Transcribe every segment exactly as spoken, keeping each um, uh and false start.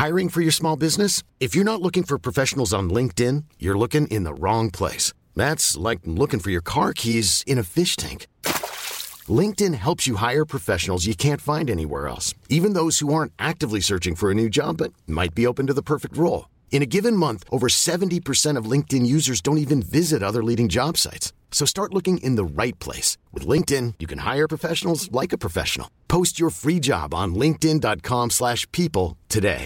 Hiring for your small business? If you're not looking for professionals on LinkedIn, you're looking in the wrong place. That's like looking for your car keys in a fish tank. LinkedIn helps you hire professionals you can't find anywhere else, even those who aren't actively searching for a new job but might be open to the perfect role. In a given month, over seventy percent of LinkedIn users don't even visit other leading job sites. So start looking in the right place. With LinkedIn, you can hire professionals like a professional. Post your free job on linkedin dot com slash people today.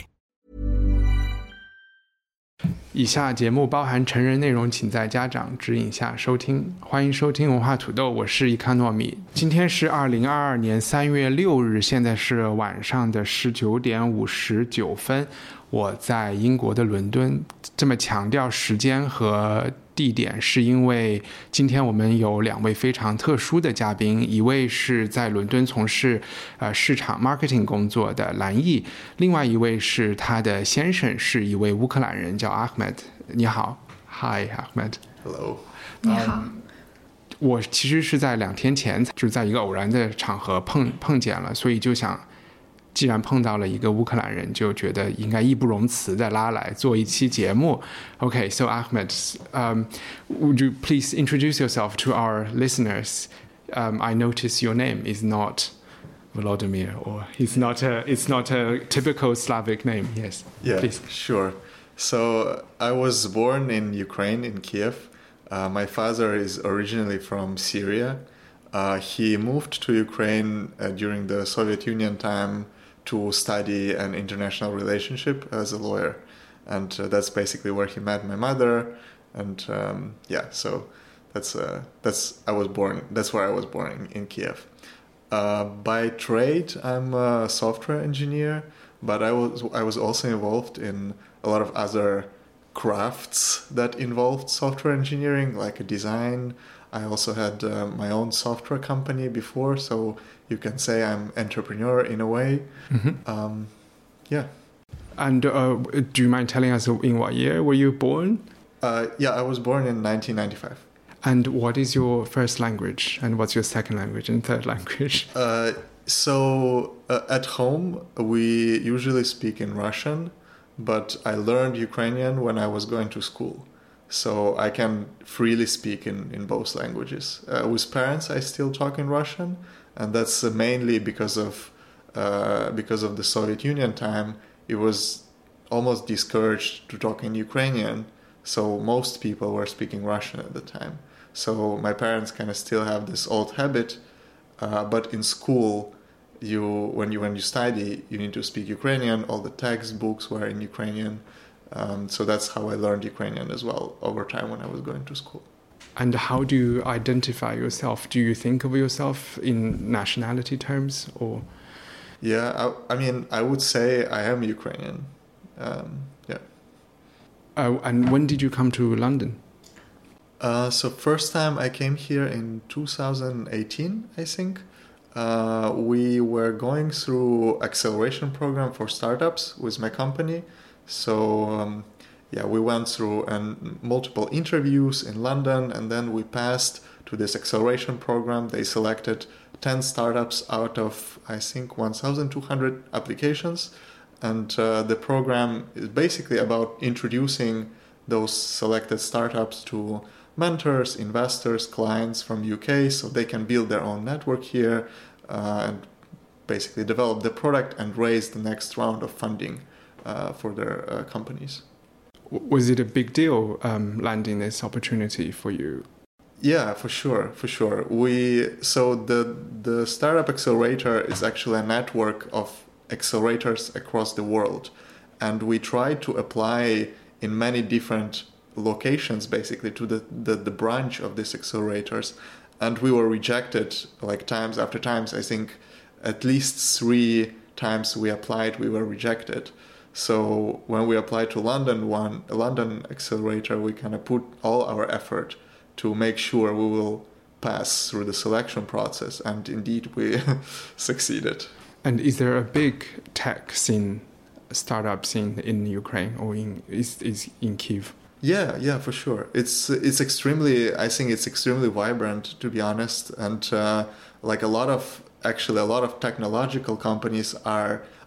以下节目包含成人内容，请在家长指引下收听。欢迎收听文化土豆，我是伊康糯米。今天是二零二二年三月六日，现在是晚上的十九点五十九分。我在英国的伦敦。这么强调时间和地点，是因为今天我们有两位非常特殊的嘉宾，一位是在伦敦从事呃市场 marketing 工作的蓝毅，另外一位是他的先生，是一位乌克兰人，叫 Ahmed。你好 ，Hi Ahmed。Hello。 你好。 嗯我其实是在两天前就在一个偶然的场合碰碰见了，所以就想既然碰到了一个乌克兰人，就觉得应该义不容辞的拉来做一期节目。Okay, so Ahmed, um, would you please introduce yourself to our listeners? Um, I notice your name is not Volodymyr, or it's not a it's not a typical Slavic name. Yes, yeah, please. Sure. So I was born in Ukraine, in Kiev. Uh, my father is originally from Syria. Uh, he moved to Ukraine uh, during the Soviet Union time to study an international relationship as a lawyer. And uh, that's basically where he met my mother. And um, yeah, so that's, uh, that's, I was born, that's where I was born in, in Kiev. Uh, by trade, I'm a software engineer, but I was, I was also involved in a lot of other crafts that involved software engineering, like a design. I also had uh, my own software company before, so you can say I'm entrepreneur in a way. Mm-hmm. Um, yeah. And uh, do you mind telling us in what year were you born? Uh, yeah, I was born in nineteen ninety-five. And what is your first language? And what's your second language and third language? Uh, so uh, at home, we usually speak in Russian, but I learned Ukrainian when I was going to school. So I can freely speak in, in both languages. Uh, with parents, I still talk in Russian, and that's uh, mainly because of uh, because of the Soviet Union time. It was almost discouraged to talk in Ukrainian, so most people were speaking Russian at the time. So my parents kind of still have this old habit, uh, but in school, you when you when you study, you need to speak Ukrainian. All the textbooks were in Ukrainian. Um, so that's how I learned Ukrainian as well over time when I was going to school. And how do you identify yourself? Do you think of yourself in nationality terms, or? Yeah, I, I mean, I would say I am Ukrainian. Um, yeah. Uh, and when did you come to London? Uh, so first time I came here in two thousand eighteen, I think. Uh, we were going through acceleration program for startups with my company. So um, yeah, we went through an, multiple interviews in London, and then we passed to this acceleration program. They selected ten startups out of, I think, one thousand two hundred applications. And uh, the program is basically about introducing those selected startups to mentors, investors, clients from U K, so they can build their own network here uh, and basically develop the product and raise the next round of funding Uh, for their uh, companies. Was it a big deal um, landing this opportunity for you? Yeah, for sure, for sure. We so the the Startup Accelerator is actually a network of accelerators across the world, and we try to apply in many different locations, basically, to the the, the branch of these accelerators, and we were rejected like times after times. I think at least three times we applied, we were rejected. So when we applied to London one, a London accelerator, we kind of put all our effort to make sure we will pass through the selection process, and indeed we succeeded. And is there a big tech scene, startup scene in Ukraine or in is is in Kyiv? Yeah, yeah, for sure. It's it's extremely. I think it's extremely vibrant, to be honest, and uh, like a lot of actually a lot of technological companies are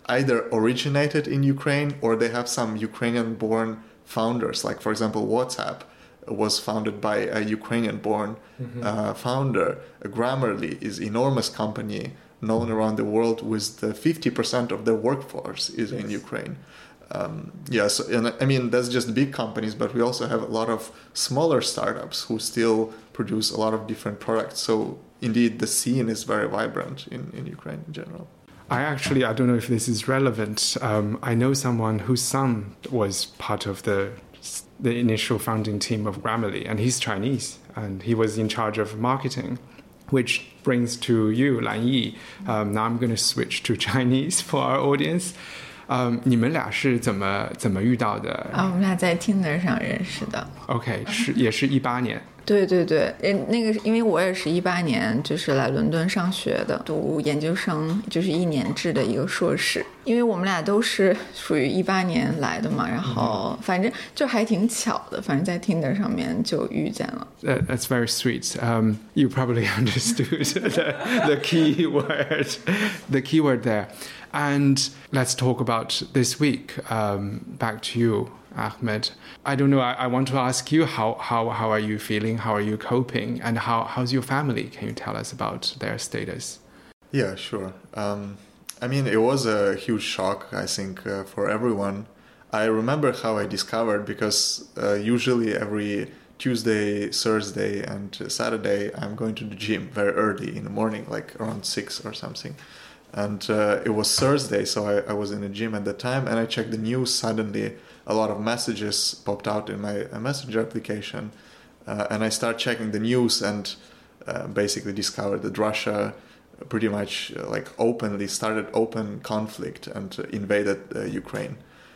either originated in Ukraine or they have some Ukrainian-born founders. Like, for example, WhatsApp was founded by a Ukrainian-born mm-hmm. uh, founder. Grammarly is an enormous company known around the world with the fifty percent of their workforce is yes. in Ukraine. Um, yes, and I mean, that's just big companies, but we also have a lot of smaller startups who still produce a lot of different products. So indeed, the scene is very vibrant in, in Ukraine in general. I actually, I don't know if this is relevant. Um, I know someone whose son was part of the the initial founding team of Grammarly, and he's Chinese, and he was in charge of marketing, which brings to you, Lan Yi. Um, now I'm going to switch to Chinese for our audience. 嗯，你们俩是怎么怎么遇到的？ 啊，我们俩在 Tinder 上认识的。 OK， 是也是一八年。 对对对，那个因为我也是一八年就是来伦敦上学的，读研究生，就是一年制的一个硕士。因为我们俩都是属于一八年来的嘛，然后反正就还挺巧的，反正在 Tinder 上面就遇见了。 Uh, that's very sweet. Um, you probably understood the, the key word, the key word there. And let's talk about this week. Um, back to you, Ahmed. I don't know. I, I want to ask you how, how, how are you feeling? How are you coping? And how, how's your family? Can you tell us about their status? Yeah, sure. Um, I mean, it was a huge shock, I think, uh, for everyone. I remember how I discovered because uh, usually every Tuesday, Thursday, and Saturday, I'm going to the gym very early in the morning, like around six or something. And uh, it was Thursday, so I, I was in the gym at the time, and I checked the news. Suddenly, a lot of messages popped out in my uh, messenger application, uh, and I started checking the news and uh, basically discovered that Russia pretty much uh, like openly started open conflict and uh, invaded uh, Ukraine.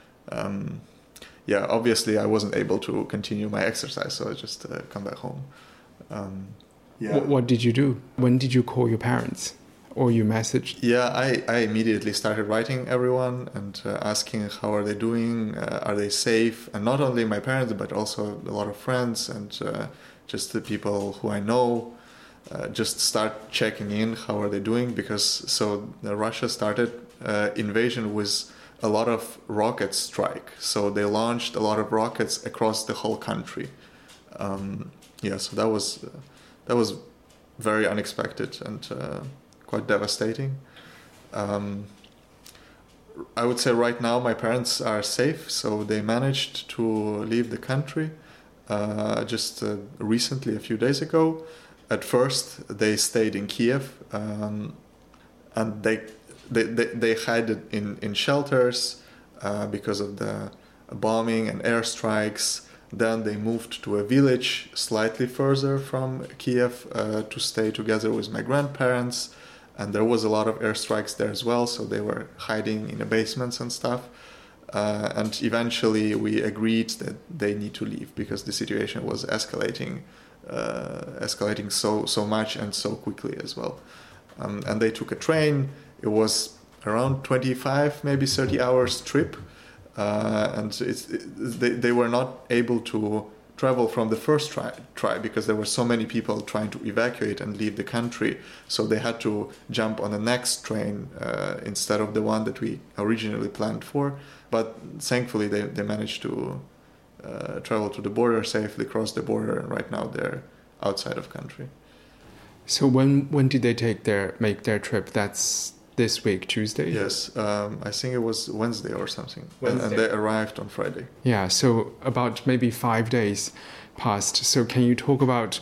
Um, yeah, obviously I wasn't able to continue my exercise, so I just uh, come back home. Um, yeah. What, what did you do? When did you call your parents? Or you messaged? Yeah, I, I immediately started writing everyone and uh, asking how are they doing, uh, are they safe? And not only my parents, but also a lot of friends and uh, just the people who I know. Uh, just start checking in, how are they doing? Because so uh, Russia started uh, invasion with a lot of rocket strike. So they launched a lot of rockets across the whole country. Um, yeah, so that was uh, that was very unexpected and uh, quite devastating. Um, I would say right now my parents are safe, so they managed to leave the country uh, just uh, recently, a few days ago. At first, they stayed in Kiev, um, and they they they, they hid in in shelters uh, because of the bombing and airstrikes. Then they moved to a village slightly further from Kiev uh, to stay together with my grandparents. And there was a lot of airstrikes there as well, so they were hiding in the basements and stuff. Uh, and eventually we agreed that they need to leave because the situation was escalating, uh, escalating so so much and so quickly as well. Um, and they took a train. It was around twenty-five, maybe thirty hours trip, uh, and it's, it, they they were not able to travel from the first try, try because there were so many people trying to evacuate and leave the country, so they had to jump on the next train uh, instead of the one that we originally planned for. But thankfully they, they managed to uh, travel to the border safely, cross the border, and right now they're outside of country. So when when did they take their make their trip? That's this week, Tuesday? Yes, um, I think it was Wednesday or something. Wednesday. And they arrived on Friday. Yeah, so about maybe five days passed. So can you talk about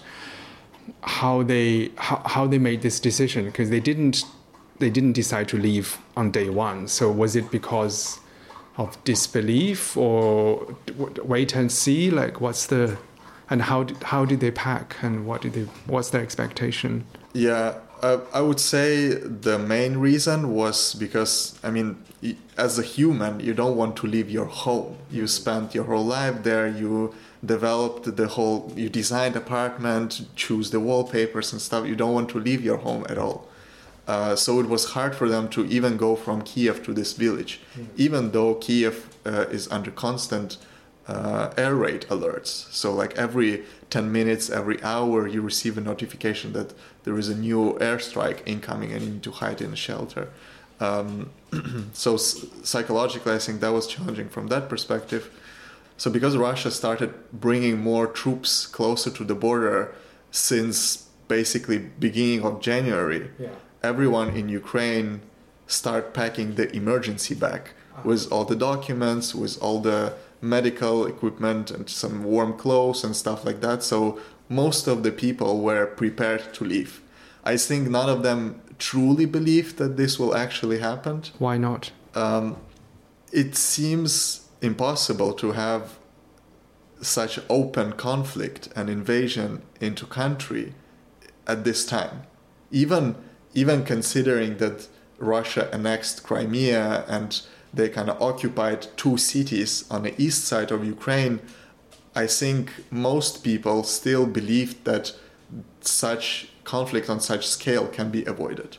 how they how, how they made this decision? Because they didn't they didn't decide to leave on day one. So was it because of disbelief or wait and see? Like what's the and how did, how did they pack and what did they what's their expectation? Yeah. Uh, I would say the main reason was because, I mean, as a human, you don't want to leave your home. You spent your whole life there, you developed the whole, you designed apartment, choose the wallpapers and stuff. You don't want to leave your home at all. Uh, so it was hard for them to even go from Kiev to this village, mm. even though Kiev uh, is under constant uh, air raid alerts. So like every ten minutes, every hour, you receive a notification that there is a new airstrike incoming and you need to hide in a shelter. Um, so psychologically, I think that was challenging from that perspective. So because Russia started bringing more troops closer to the border since basically beginning of January, yeah. everyone in Ukraine started packing the emergency bag uh-huh. with all the documents, with all the medical equipment and some warm clothes and stuff like that. So most of the people were prepared to leave. I think none of them truly believed that this will actually happen. Why not? Um, it seems impossible to have such open conflict and invasion into country at this time. Even even considering that Russia annexed Crimea and they kind of occupied two cities on the east side of Ukraine, I think most people still believed that such conflict on such scale can be avoided.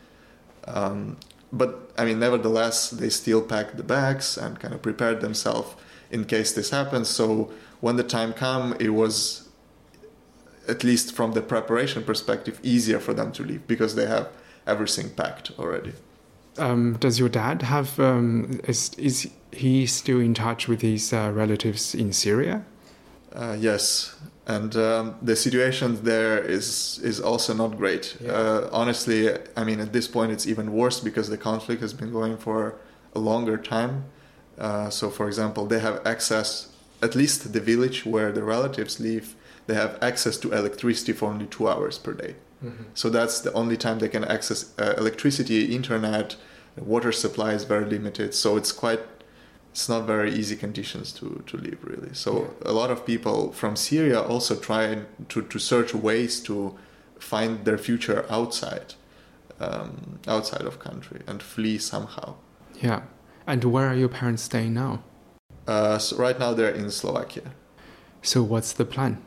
Um, but, I mean, nevertheless, they still packed the bags and kind of prepared themselves in case this happens. So when the time came, it was, at least from the preparation perspective, easier for them to leave because they have everything packed already. Um, does your dad have, um, is, is he still in touch with his uh, relatives in Syria? Uh, yes. And um, the situation there is is also not great. Yeah. Uh, honestly, I mean, at this point, it's even worse because the conflict has been going for a longer time. Uh, so, for example, they have access, at least the village where the relatives live, they have access to electricity for only two hours per day. Mm-hmm. So that's the only time they can access uh, electricity, internet, water supply is very limited. So it's quite... It's not very easy conditions to, to live, really. So yeah. a lot of people from Syria also try to, to search ways to find their future outside, um, outside of country and flee somehow. Yeah. And where are your parents staying now? Uh, so right now they're in Slovakia. So what's the plan?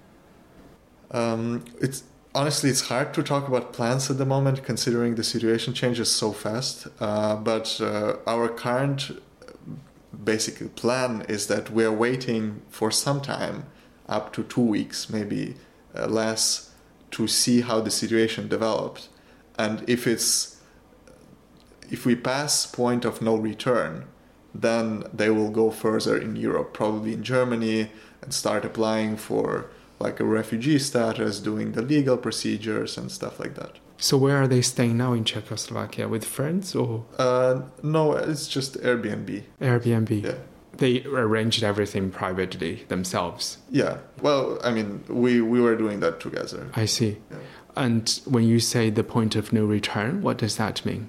Um, it's honestly, it's hard to talk about plans at the moment considering the situation changes so fast. Uh, but uh, our current... Basically plan is that we're waiting for some time, up to two weeks, maybe uh, less, to see how the situation developed. And if it's if we pass point of no return, then they will go further in Europe, probably in Germany, and start applying for like a refugee status, doing the legal procedures and stuff like that. So where are they staying now in Czechoslovakia? With friends or? Uh, no, it's just Airbnb. Airbnb. Yeah. They arranged everything privately themselves. Yeah. Well, I mean, we, we were doing that together. I see. Yeah. And when you say the point of no return, what does that mean?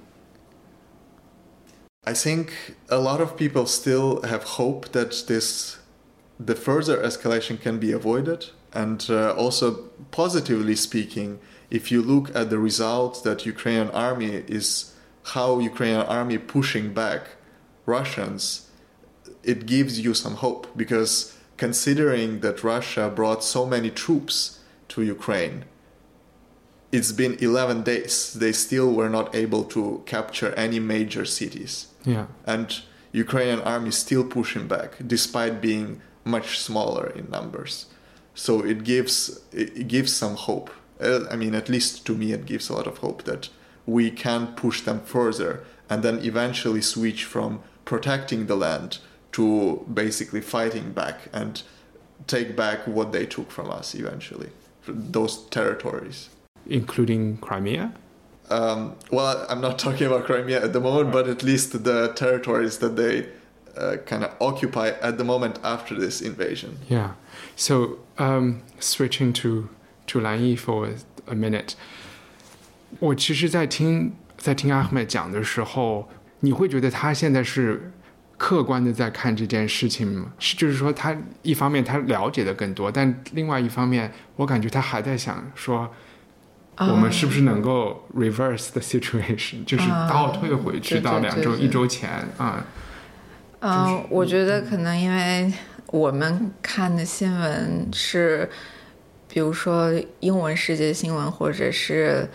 I think a lot of people still have hope that this, the further escalation can be avoided. And uh, also, positively speaking, if you look at the results that Ukrainian army is, how Ukrainian army pushing back Russians, it gives you some hope because considering that Russia brought so many troops to Ukraine, it's been eleven days. They still were not able to capture any major cities. Yeah. And Ukrainian army is still pushing back despite being much smaller in numbers. So it gives it gives some hope. I mean, at least to me, it gives a lot of hope that we can push them further and then eventually switch from protecting the land to basically fighting back and take back what they took from us eventually, those territories. Including Crimea? Um, well, I'm not talking about Crimea at the moment, but at least the territories that they uh, kind of occupy at the moment after this invasion. Yeah. So um, switching to... to蓝翼 for a minute， 我其实在听在听 Ahmed 讲的时候，你会觉得他现在是客观的在看这件事情吗？是就是说他一方面他了解的更多，但另外一方面我感觉他还在想说，我们是不是能够 reverse the situation， 就是倒退回去到两周一周前啊。 嗯，我觉得可能因为我们看的新闻是。比如说英文世界新闻或者是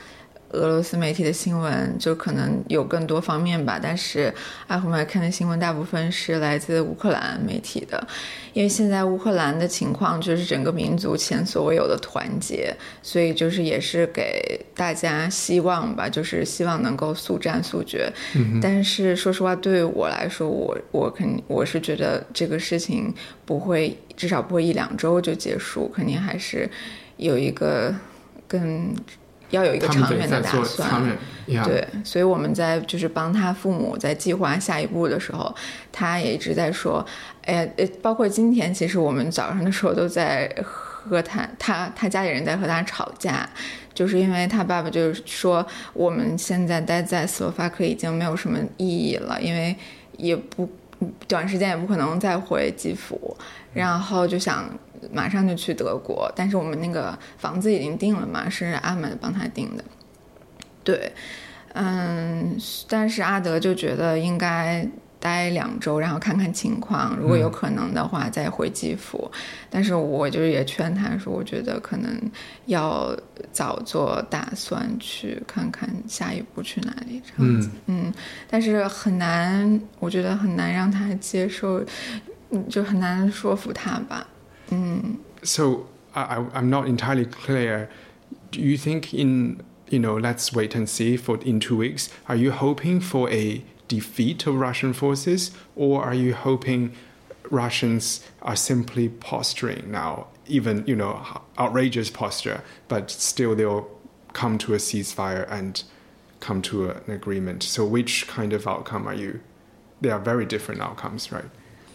俄罗斯媒体的新闻，就可能有更多方面吧，但是爱胡麦看的新闻大部分是来自乌克兰媒体的，因为现在乌克兰的情况就是整个民族前所未有的团结，所以就是也是给大家希望吧，就是希望能够速战速决。嗯、但是说实话，对我来说，我我肯我是觉得这个事情不会，至少不会一两周就结束，肯定还是有一个更。要有一个长远的打算，对，所以我们在就是帮他父母在计划下一步的时候，他也一直在说，哎呀，包括今天，其实我们早上的时候都在和他他他家里人在和他吵架，就是因为他爸爸就是说，我们现在待在斯洛伐克已经没有什么意义了，因为也不短时间也不可能再回基辅，然后就想马上就去德国，但是我们那个房子已经定了嘛，是阿满帮他定的。对，嗯，但是阿德就觉得应该待两周，然后看看情况，如果有可能的话再回基辅。嗯、但是我就是也劝他说，我觉得可能要早做打算，去看看下一步去哪里这样子。嗯, 嗯，但是很难，我觉得很难让他接受，就很难说服他吧。嗯。 So I, I'm not entirely clear. Do you think in, you know, let's wait and see for in two weeks, are you hoping for a defeat of Russian forces, or are you hoping Russians are simply posturing now, even, you know, outrageous posture, but still they'll come to a ceasefire and come to an agreement? So which kind of outcome are you? They are very different outcomes, right?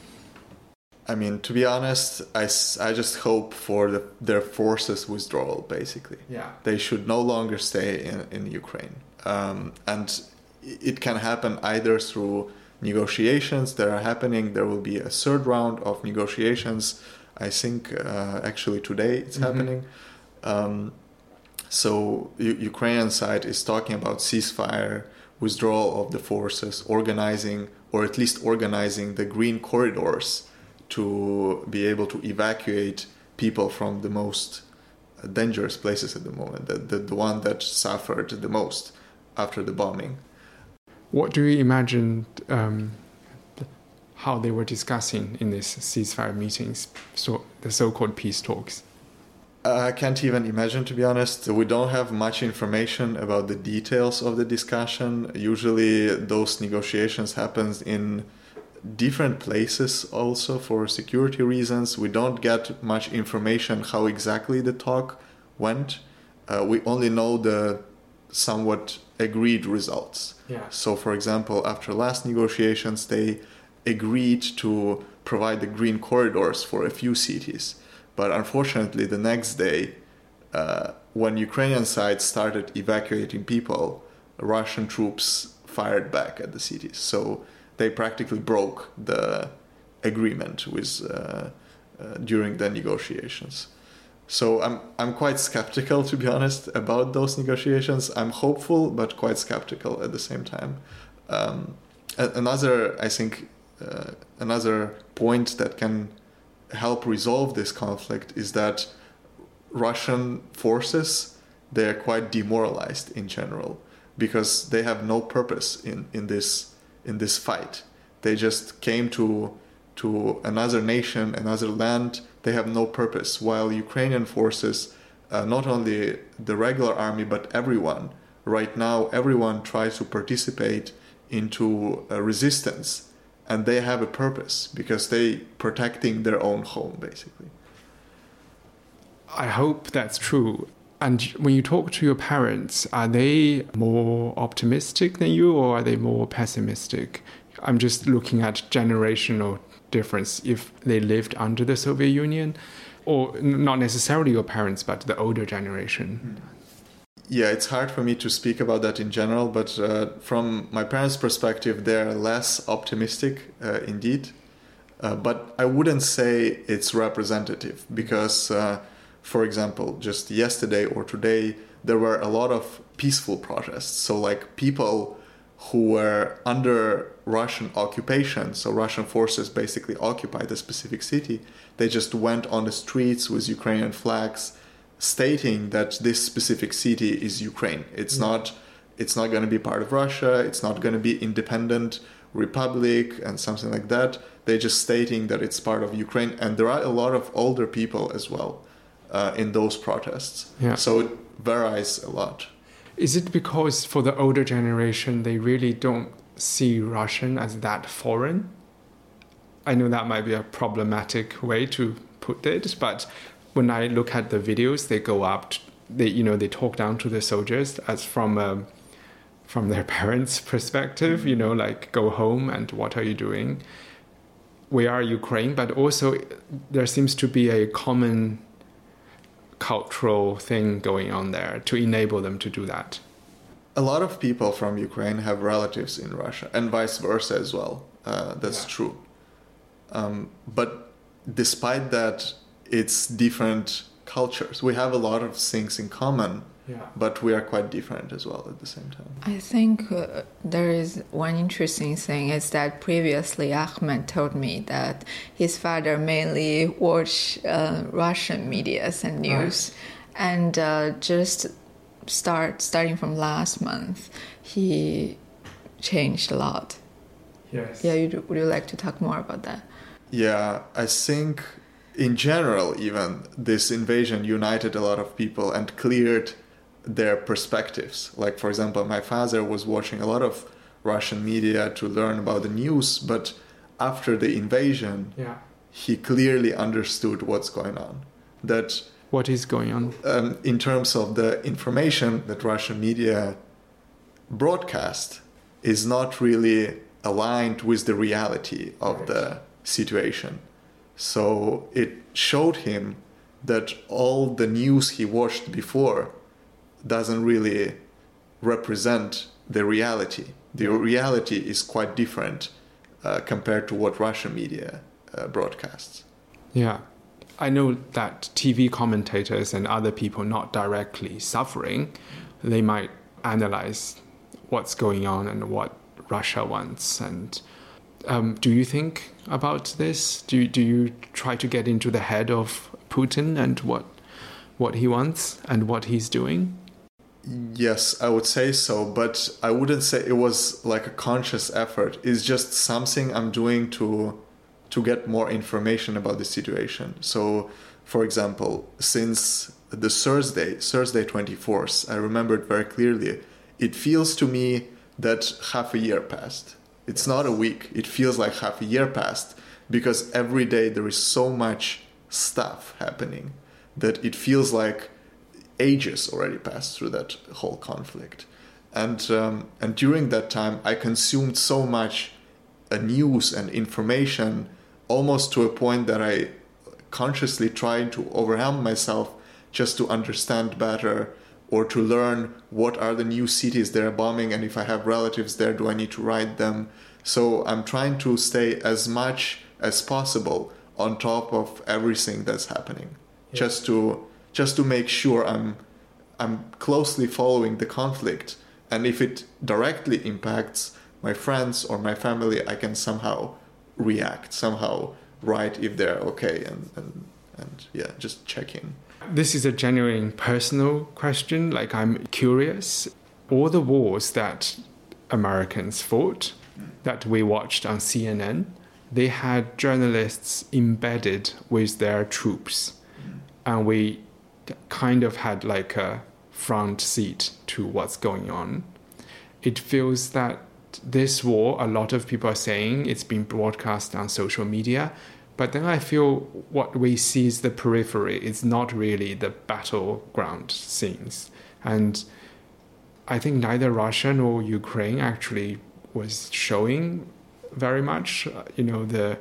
I mean, to be honest, I, I just hope for the, their forces withdrawal, basically. Yeah. They should no longer stay in, in Ukraine. Um, and it can happen either through negotiations that are happening. There will be a third round of negotiations. I think uh, actually today it's mm-hmm. happening. Um, so U- Ukrainian side is talking about ceasefire, withdrawal of the forces, organizing, or at least organizing the green corridors to be able to evacuate people from the most dangerous places at the moment, the, the, the one that suffered the most after the bombing. What do you imagine um, how they were discussing in these ceasefire meetings, so the so-called peace talks? Uh, I can't even imagine, to be honest. We don't have much information about the details of the discussion. Usually those negotiations happen in different places also for security reasons. We don't get much information how exactly the talk went. Uh, we only know the somewhat agreed results. Yeah. So, for example, after last negotiations, they agreed to provide the green corridors for a few cities. But unfortunately, the next day, uh, when Ukrainian side started evacuating people, Russian troops fired back at the cities. So they practically broke the agreement with uh, uh, during the negotiations. So I'm I'm quite skeptical, to be honest, about those negotiations. I'm hopeful, but quite skeptical at the same time. Um, another, I think, uh, another point that can help resolve this conflict is that Russian forces, they're quite demoralized in general because they have no purpose in, in this in this fight. They just came to to another nation, another land. They have no purpose, while Ukrainian forces, uh, not only the regular army, but everyone, right now, everyone tries to participate into a resistance, and they have a purpose because they protecting their own home, basically. I hope that's true. And when you talk to your parents, are they more optimistic than you, or are they more pessimistic? I'm just looking at generational difference if they lived under the Soviet Union, or not necessarily your parents, but the older generation. Yeah, it's hard for me to speak about that in general, but uh, from my parents' perspective, they're less optimistic, uh, indeed. Uh, but I wouldn't say it's representative because, uh, for example, just yesterday or today, there were a lot of peaceful protests. So like people who were under Russian occupation, so Russian forces basically occupied a specific city, they just went on the streets with Ukrainian flags, stating that this specific city is Ukraine. It's yeah. not it's not going to be part of Russia. It's not going to be independent republic and something like that. They're just stating that it's part of Ukraine. And there are a lot of older people as well uh, in those protests. Yeah. So it varies a lot. Is it because for the older generation, they really don't see Russian as that foreign? I know that might be a problematic way to put it, but when I look at the videos, they go up, they you know, they talk down to the soldiers as from a, from their parents' perspective, mm-hmm. you know, like go home and what are you doing? We are Ukraine, but also there seems to be a common cultural thing going on there to enable them to do that. A lot of people from Ukraine have relatives in Russia and vice versa as well. Uh, that's yeah. true. Um, but despite that, it's different cultures. We have a lot of things in common, yeah. but we are quite different as well at the same time. I think uh, there is one interesting thing is that previously Ahmed told me that his father mainly watched uh, Russian medias and news. Right. And uh, just start starting from last month, he changed a lot. Yes. Yeah, you, would you like to talk more about that? Yeah, I think in general, even this invasion united a lot of people and cleared their perspectives. Like, for example, my father was watching a lot of Russian media to learn about the news, but after the invasion, yeah. he clearly understood what's going on. That what is going on? Um, in terms of the information that Russian media broadcast is not really aligned with the reality of right. the situation. So it showed him that all the news he watched before doesn't really represent the reality. The reality is quite different uh, compared to what Russian media uh, broadcasts. Yeah. I know that T V commentators and other people not directly suffering, they might analyze what's going on and what Russia wants. And um, do you think about this? Do do you try to get into the head of Putin and what what he wants and what he's doing? Yes, I would say so, but I wouldn't say it was like a conscious effort. It's just something I'm doing to to get more information about the situation. So, for example, since the Thursday, Thursday twenty-fourth, I remember it very clearly, it feels to me that half a year passed. It's not a week. It feels like half a year passed because every day there is so much stuff happening that it feels like ages already passed through that whole conflict. And um, and during that time, I consumed so much uh, news and information almost to a point that I consciously tried to overwhelm myself just to understand better or to learn what are the new cities they're bombing, and if I have relatives there, do I need to write them? So I'm trying to stay as much as possible on top of everything that's happening, yeah. just to just to make sure I'm I'm closely following the conflict, and if it directly impacts my friends or my family, I can somehow react, somehow write if they're okay, and and, and yeah, just checking. This is a genuine personal question. Like, I'm curious. All the wars that Americans fought, mm. that we watched on C N N, they had journalists embedded with their troops. Mm. And we kind of had like a front seat to what's going on. It feels that this war, a lot of people are saying it's been broadcast on social media. But then I feel what we see is the periphery. It's not really the battleground scenes. And I think neither Russia nor Ukraine actually was showing very much, you know, the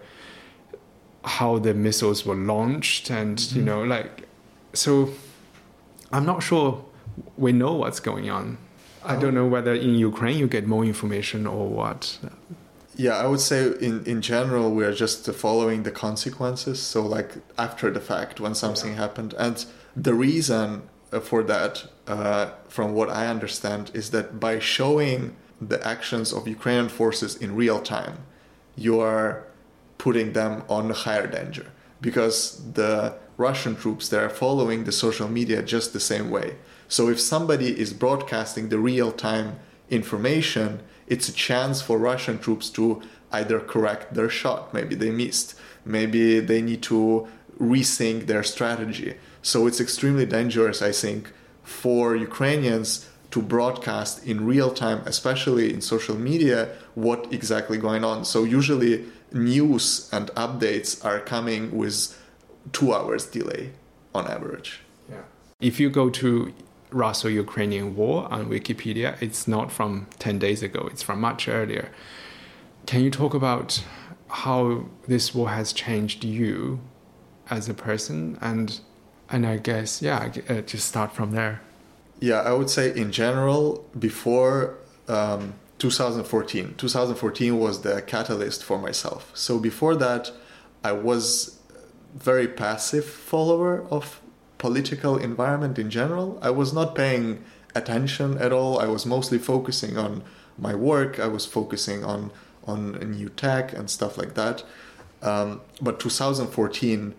how the missiles were launched and, mm-hmm. you know, like, so I'm not sure we know what's going on. I don't know whether in Ukraine you get more information or what. Yeah, I would say in, in general, we are just following the consequences. So like after the fact, when something yeah. happened. And the reason for that, uh, from what I understand, is that by showing the actions of Ukrainian forces in real time, you are putting them on a higher danger. Because the Russian troops that are following the social media just the same way. So if somebody is broadcasting the real-time information, it's a chance for Russian troops to either correct their shot, maybe they missed, maybe they need to rethink their strategy. So it's extremely dangerous, I think, for Ukrainians to broadcast in real time, especially in social media, what exactly going on. So usually news and updates are coming with two hours delay on average. Yeah. If you go to Russo-Ukrainian war on Wikipedia, it's not from ten days ago, it's from much earlier. Can you talk about how this war has changed you as a person? And and I guess, yeah, uh, just start from there. Yeah, I would say in general, before um, two thousand fourteen, two thousand fourteen was the catalyst for myself. So before that, I was a very passive follower of political environment in general. I was not paying attention at all. I was mostly focusing on my work. I was focusing on on new tech and stuff like that. Um, but two thousand fourteen,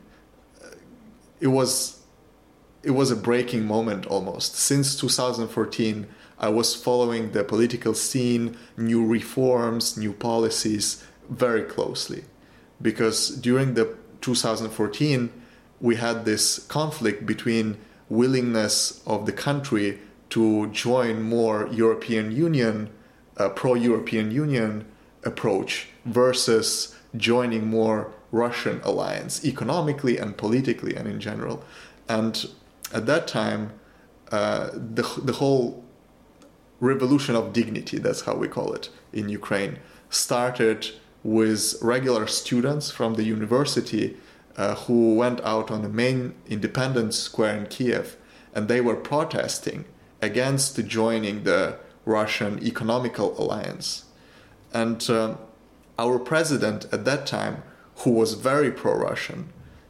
it was it was a breaking moment almost. Since two thousand fourteen, I was following the political scene, new reforms, new policies very closely, because during the two thousand fourteen, we had this conflict between willingness of the country to join more European Union, uh, pro-European Union approach versus joining more Russian alliance economically and politically and in general. And at that time, uh, the the whole revolution of dignity, that's how we call it in Ukraine, started with regular students from the university uh, who went out on the main Independence Square in Kiev, and they were protesting against joining the Russian economical alliance. And uh, our president at that time, who was very pro-Russian,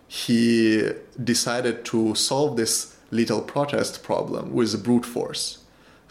he decided to solve this little protest problem with brute force.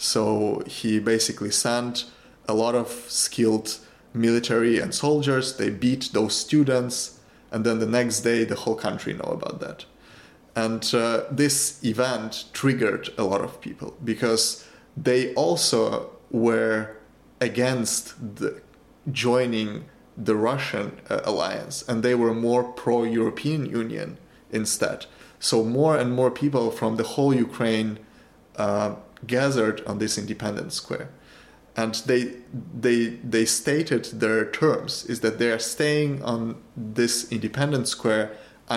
So he basically sent a lot of skilled military and soldiers. They beat those students, and then the next day the whole country know about that. And uh, this event triggered a lot of people because they also were against the joining the Russian uh, alliance, and they were more pro-European Union instead. So more and more people from the whole Ukraine uh, gathered on this Independence Square, and they they they stated their terms is that they are staying on this Independence Square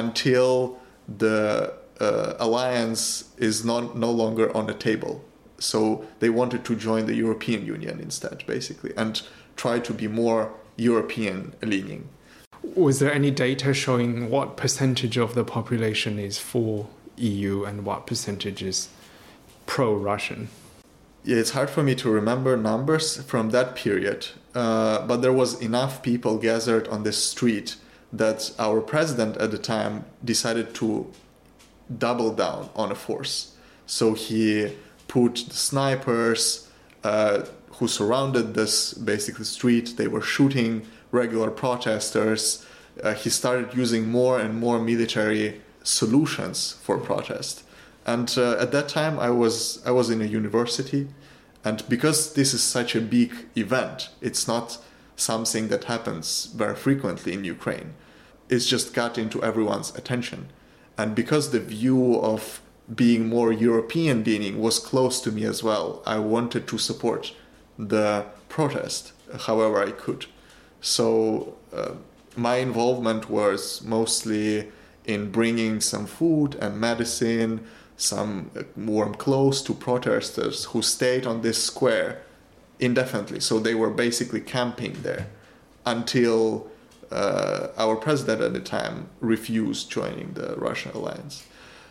until the uh, alliance is not no longer on the table. So they wanted to join the European Union instead, basically, and try to be more European leaning. Was there any data showing what percentage of the population is for E U and what percentage is pro-Russian? Yeah, it's hard for me to remember numbers from that period, uh, but there was enough people gathered on this street that our president at the time decided to double down on a force. So he put the snipers uh, who surrounded this basically street. They were shooting regular protesters. Uh, he started using more and more military solutions for protest. And uh, at that time, I was I was in a university, and because this is such a big event, it's not something that happens very frequently in Ukraine. It's just got into everyone's attention, and because the view of being more European leaning was close to me as well, I wanted to support the protest however I could. So uh, my involvement was mostly in bringing some food and medicine, some warm clothes to protesters who stayed on this square indefinitely. So they were basically camping there until uh, our president at the time refused joining the Russian alliance.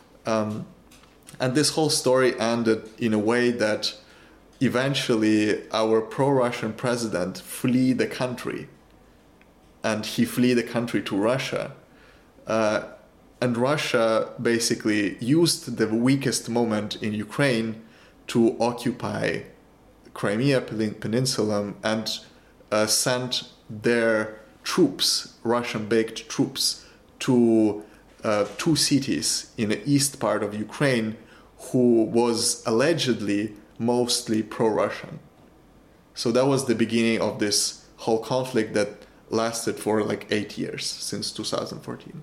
Um, and this whole story ended in a way that eventually our pro-Russian president fled the country, and he fled the country to Russia. Uh, and Russia basically used the weakest moment in Ukraine to occupy Crimea Peninsula and uh, sent their troops, Russian-backed troops, to uh, two cities in the east part of Ukraine who was allegedly mostly pro-Russian. So that was the beginning of this whole conflict that lasted for like eight years, since two thousand fourteen.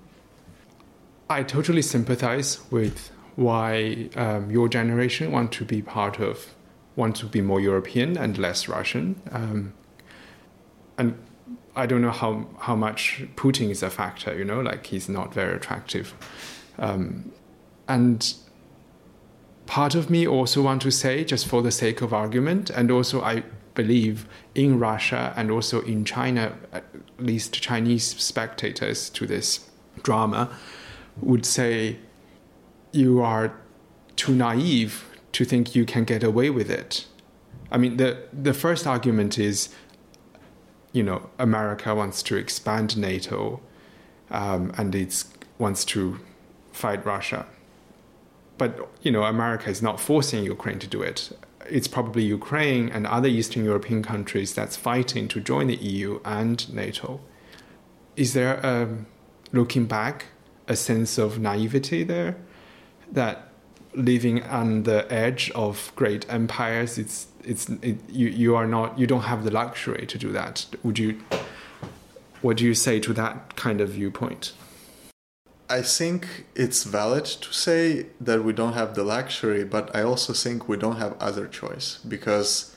I totally sympathize with why um, your generation want to be part of, want to be more European and less Russian. Um, and I don't know how, how much Putin is a factor, you know, like he's not very attractive. Um, and part of me also want to say, just for the sake of argument, and also I believe in Russia and also in China, at least Chinese spectators to this drama would say you are too naive to think you can get away with it. I mean, the, the first argument is, you know, America wants to expand NATO um, and it wants to fight Russia. But, you know, America is not forcing Ukraine to do it. It's probably Ukraine and other Eastern European countries that's fighting to join the E U and NATO. Is there, um, looking back, a sense of naivety there? That living on the edge of great empires, it's it's it, you you are not you don't have the luxury to do that. Would you? What do you say to that kind of viewpoint? I think it's valid to say that we don't have the luxury, but I also think we don't have other choice, because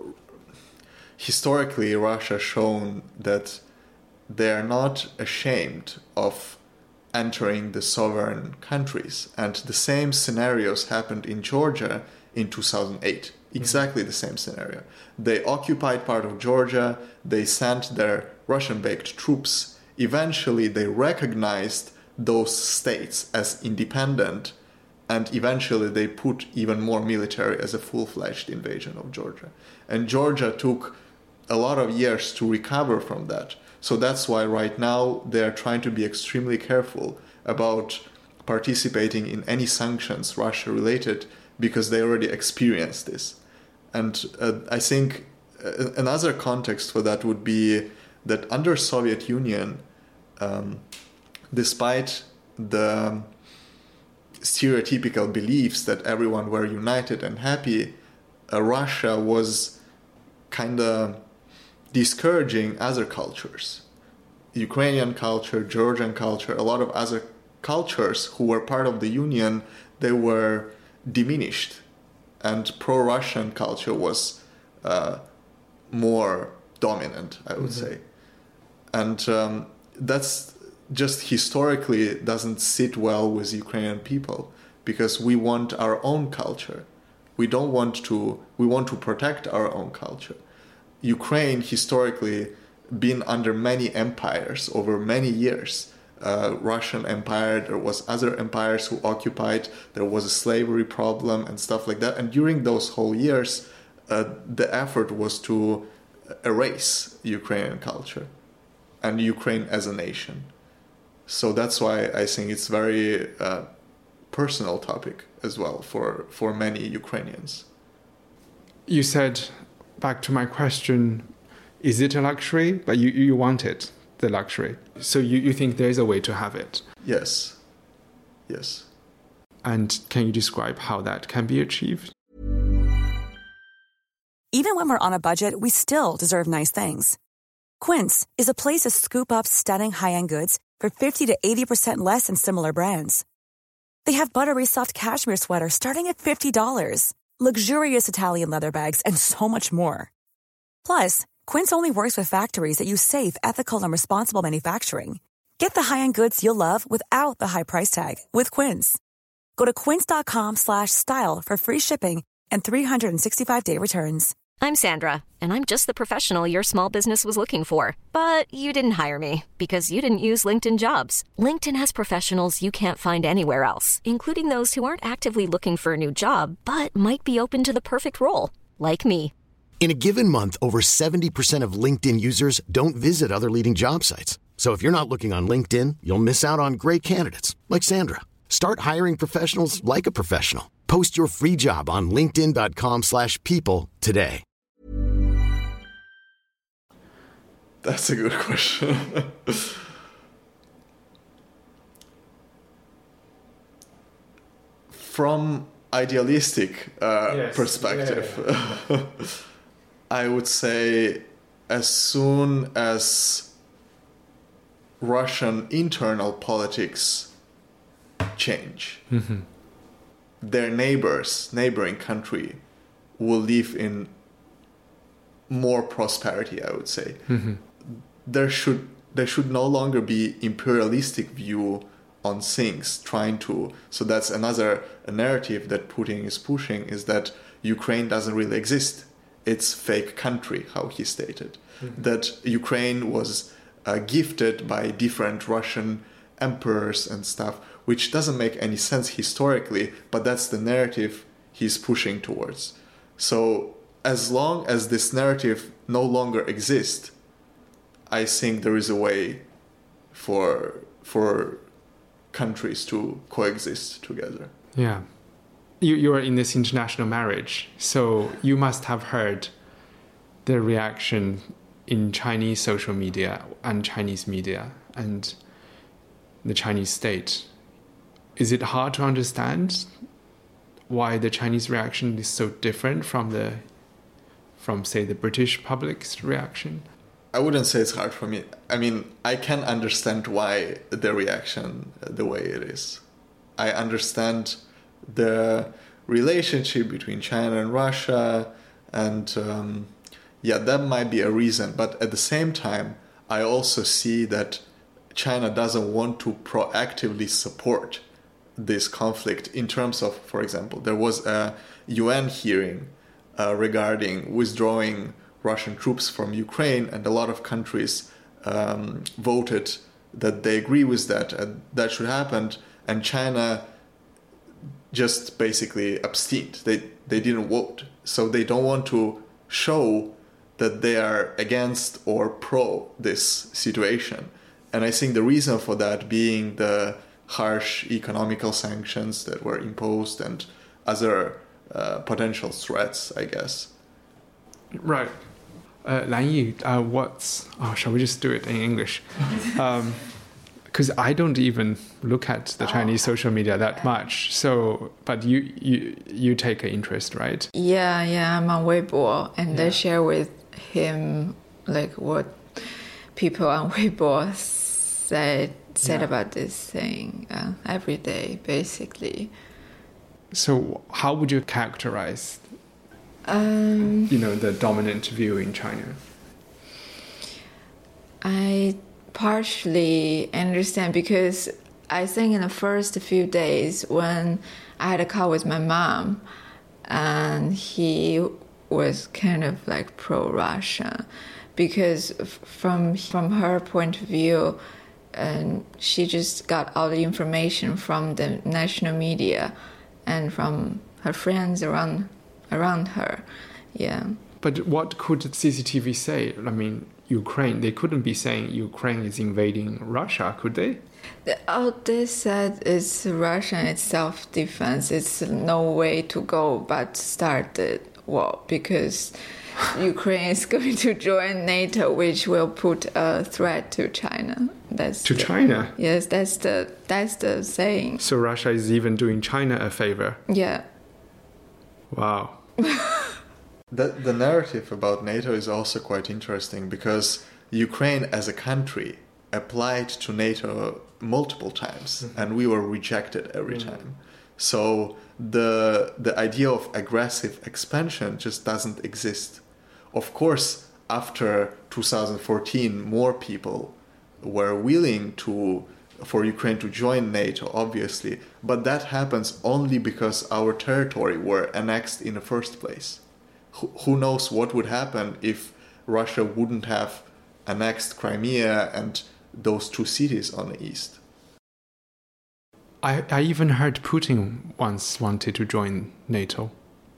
historically Russia has shown that they are not ashamed of entering the sovereign countries. And the same scenarios happened in Georgia in two thousand eight. Exactly the same scenario. They occupied part of Georgia, they sent their Russian-backed troops. Eventually they recognized those states as independent, and eventually they put even more military as a full-fledged invasion of Georgia. And Georgia took a lot of years to recover from that. So that's why right now they're trying to be extremely careful about participating in any sanctions Russia related, because they already experienced this. And uh, I think uh, another context for that would be that under Soviet Union, um, despite the stereotypical beliefs that everyone were united and happy, uh, Russia was kind of discouraging other cultures. Ukrainian culture, Georgian culture, a lot of other cultures who were part of the Union, they were diminished. And pro-Russian culture was uh, more dominant, I would mm-hmm. say. And um, that's just historically doesn't sit well with Ukrainian people, because we want our own culture. We don't want to, we want to protect our own culture. Ukraine historically been under many empires over many years. Uh, Russian Empire, there was other empires who occupied, there was a slavery problem and stuff like that. And during those whole years, uh, the effort was to erase Ukrainian culture and Ukraine as a nation. So that's why I think it's very uh, personal topic as well for, for many Ukrainians. You said, back to my question, is it a luxury? But you, you want it, the luxury. So you, you think there's a way to have it? Yes. Yes. And can you describe how that can be achieved? Even when we're on a budget, we still deserve nice things. Quince is a place to scoop up stunning high-end goods for fifty to eighty percent less than similar brands. They have buttery soft cashmere sweaters starting at fifty dollars, luxurious Italian leather bags, and so much more. Plus, Quince only works with factories that use safe, ethical, and responsible manufacturing. Get the high-end goods you'll love without the high price tag with Quince. Go to quince.com slash style for free shipping and three sixty-five day returns. I'm Sandra, and I'm just the professional your small business was looking for. But you didn't hire me because you didn't use LinkedIn Jobs. LinkedIn has professionals you can't find anywhere else, including those who aren't actively looking for a new job, but might be open to the perfect role, like me. In a given month, over seventy percent of LinkedIn users don't visit other leading job sites. So if you're not looking on LinkedIn, you'll miss out on great candidates like Sandra. Start hiring professionals like a professional. Post your free job on linkedin.com slash people today. That's a good question. from idealistic uh, Yes. perspective, Yeah, yeah, I would say as soon as Russian internal politics change, Mm-hmm. their neighbors, neighboring country, will live in more prosperity, I would say. Mm-hmm. There should there should no longer be imperialistic view on things, trying to... So that's another narrative that Putin is pushing, is that Ukraine doesn't really exist. It's fake country, how he stated. Mm-hmm. That Ukraine was uh, gifted by different Russian emperors and stuff, which doesn't make any sense historically, but that's the narrative he's pushing towards. So as long as this narrative no longer exists, I think there is a way for for countries to coexist together. Yeah. You, you're in this international marriage, so you must have heard the reaction in Chinese social media and Chinese media and the Chinese state. Is it hard to understand why the Chinese reaction is so different from the, from say, the British public's reaction? I wouldn't say it's hard for me. I mean, I can understand why the reaction the way it is. I understand the relationship between China and Russia, and um, yeah, that might be a reason. But at the same time, I also see that China doesn't want to proactively support this conflict in terms of, for example, there was a U N hearing uh, regarding withdrawing Russian troops from Ukraine, and a lot of countries um, voted that they agree with that, and that should happen, and China just basically abstained. They they didn't vote, so they don't want to show that they are against or pro this situation. And I think the reason for that being the harsh economical sanctions that were imposed and other uh, potential threats, I guess. Right. Uh, Lan Yi, uh, what's... Oh, shall we just do it in English? Because um, I don't even look at the Chinese social media that much. So, but you you you take an interest, right? Yeah, yeah, I'm on Weibo, and Yeah. I share with him like what people on Weibo said said Yeah. about this thing uh, every day, basically. So how would you characterize, Um, you know, the dominant view in China? I partially understand because I think in the first few days when I had a call with my mom, and he was kind of like pro-Russia, because f- from from her point of view, and she just got all the information from the national media and from her friends around around her. Yeah. But what could C C T V say? I mean, Ukraine, they couldn't be saying Ukraine is invading Russia, could they? The- All they said is Russia it's self-defense. It's no way to go but start the war because Ukraine is going to join NATO, which will put a threat to China. That's To the- China? Yes, that's the that's the saying. So Russia is even doing China a favor. Yeah. Wow. The, the narrative about NATO is also quite interesting because Ukraine as a country applied to NATO multiple times mm-hmm. and we were rejected every mm-hmm. time. So the the idea of aggressive expansion just doesn't exist. Of course, after two thousand fourteen, more people were willing to for Ukraine to join NATO, obviously, but that happens only because our territory were annexed in the first place. Who, who knows what would happen if Russia wouldn't have annexed Crimea and those two cities on the east. I, I even heard Putin once wanted to join NATO.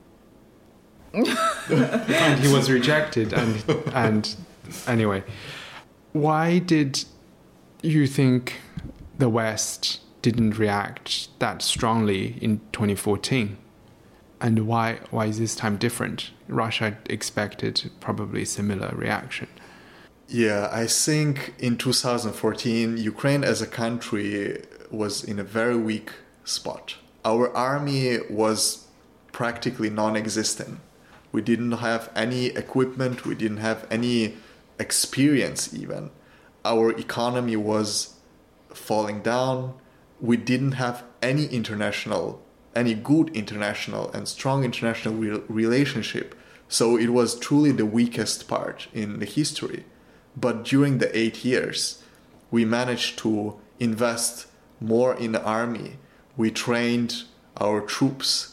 And he was rejected. And, and anyway, why did you think the West didn't react that strongly in twenty fourteen? And why why is this time different? Russia expected probably similar reaction. Yeah, I think in two thousand fourteen, Ukraine as a country was in a very weak spot. our army was practically non-existent. We didn't have any equipment, we didn't have any experience even. Our economy was falling down. We didn't have any international, any good international and strong international re- relationship. So it was truly the weakest part in the history. But during the eight years, we managed to invest more in the army. We trained our troops.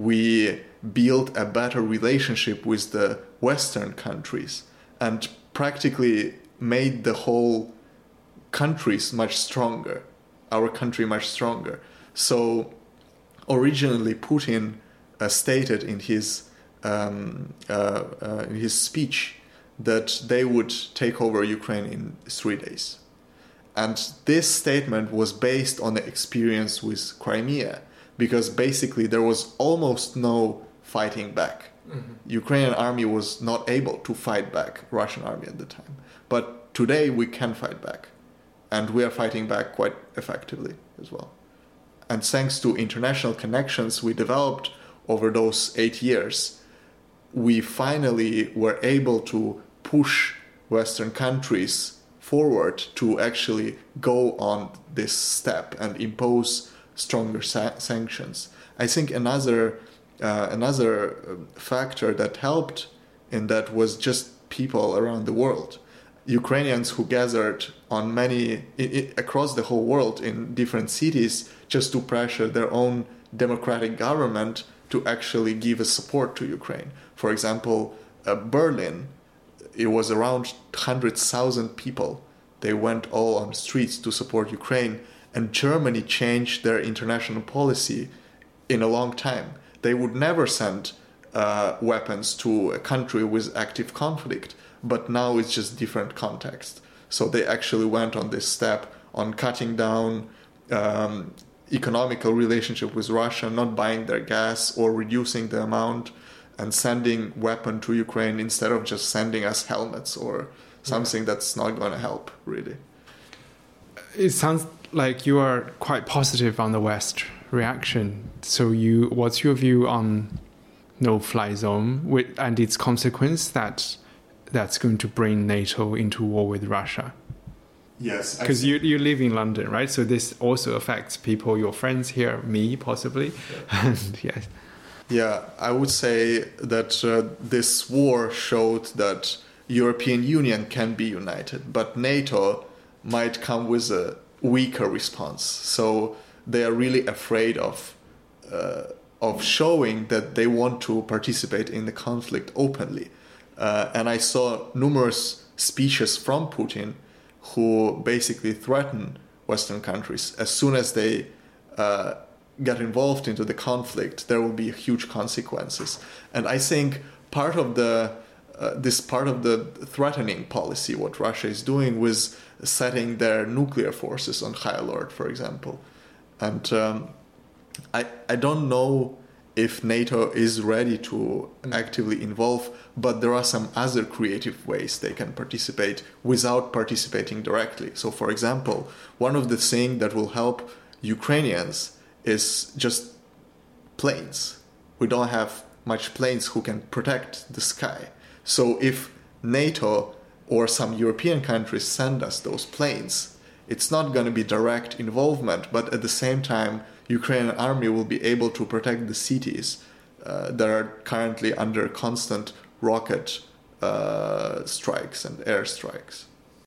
We built a better relationship with the Western countries and practically made the whole countries much stronger, our country much stronger. So originally Putin uh, stated in his um, uh, uh, in his speech that they would take over Ukraine in three days. And this statement was based on the experience with Crimea, because basically there was almost no fighting back. Mm-hmm. Ukrainian army was not able to fight back Russian army at the time. But today we can fight back. And we are fighting back quite effectively as well. And thanks to international connections we developed over those eight years, we finally were able to push Western countries forward to actually go on this step and impose stronger sa- sanctions. I think another uh, another factor that helped in that was just people around the world. Ukrainians who gathered on many I- I, across the whole world in different cities just to pressure their own democratic government to actually give a support to Ukraine. For example, uh, Berlin, it was around one hundred thousand people. They went all on the streets to support Ukraine, and Germany changed their international policy in a long time. They would never send uh, weapons to a country with active conflict, but now it's just different context. So they actually went on this step on cutting down um, economical relationship with Russia, not buying their gas or reducing the amount, and sending weapon to Ukraine instead of just sending us helmets or something that's not going to help, really. It sounds like you are quite positive on the West reaction. So you, what's your view on no-fly zone with, and its consequence that that's going to bring NATO into war with Russia? Yes. Because you, you live in London, right? So this also affects people, your friends here, me possibly. Yeah. And yes. Yeah, I would say that uh, this war showed that European Union can be united, but NATO might come with a weaker response. So they are really afraid of uh, of showing that they want to participate in the conflict openly. Uh, and I saw numerous speeches from Putin who basically threaten Western countries. As soon as they uh, get involved into the conflict, there will be huge consequences. And I think part of the uh, this part of the threatening policy, what Russia is doing, was setting their nuclear forces on high alert, for example. And um, I I don't know if NATO is ready to actively involve, but there are some other creative ways they can participate without participating directly. So, for example, one of the things that will help Ukrainians is just planes. We don't have much planes who can protect the sky. So if NATO or some European countries send us those planes, it's not going to be direct involvement, but at the same time, Ukrainian army will be able to protect the cities uh, that are currently under constant rocket uh, strikes and air strikes.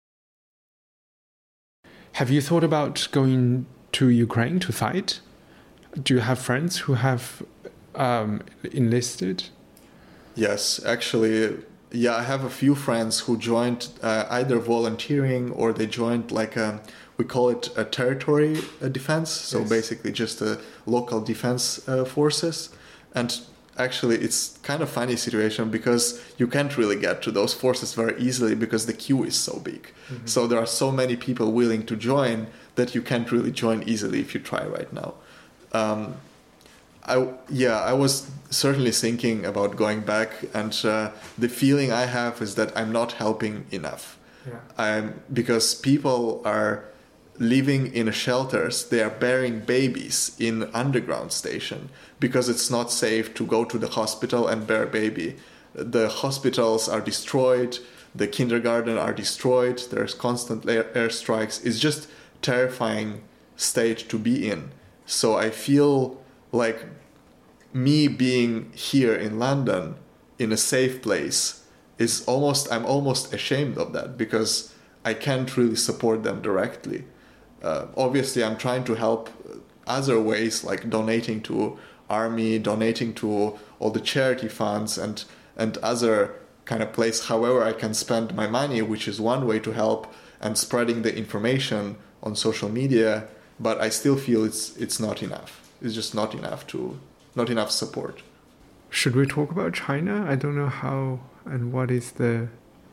Have you thought about going to Ukraine to fight? Do you have friends who have um, enlisted? Yes, actually, yeah, I have a few friends who joined uh, either volunteering or they joined like a, we call it a territory defense. So yes. Basically just a local defense uh, forces. And actually it's kind of funny situation because you can't really get to those forces very easily because the queue is so big. Mm-hmm. So there are so many people willing to join that you can't really join easily if you try right now. Um, I, yeah, I was certainly thinking about going back, and uh, the feeling I have is that I'm not helping enough. Yeah. I'm, because people are living in shelters, they are bearing babies in underground station because it's not safe to go to the hospital and bear a baby. The hospitals are destroyed, the kindergarten are destroyed, there's constant air airstrikes. It's just terrifying state to be in. So I feel like me being here in London in a safe place is almost, I'm almost ashamed of that because I can't really support them directly. Uh, obviously, I'm trying to help other ways, like donating to army, donating to all the charity funds and, and other kind of place, however I can spend my money, which is one way to help, and spreading the information on social media, but I still feel it's it's not enough. It's just not enough to, not enough support. Should we talk about China? I don't know how and what is the...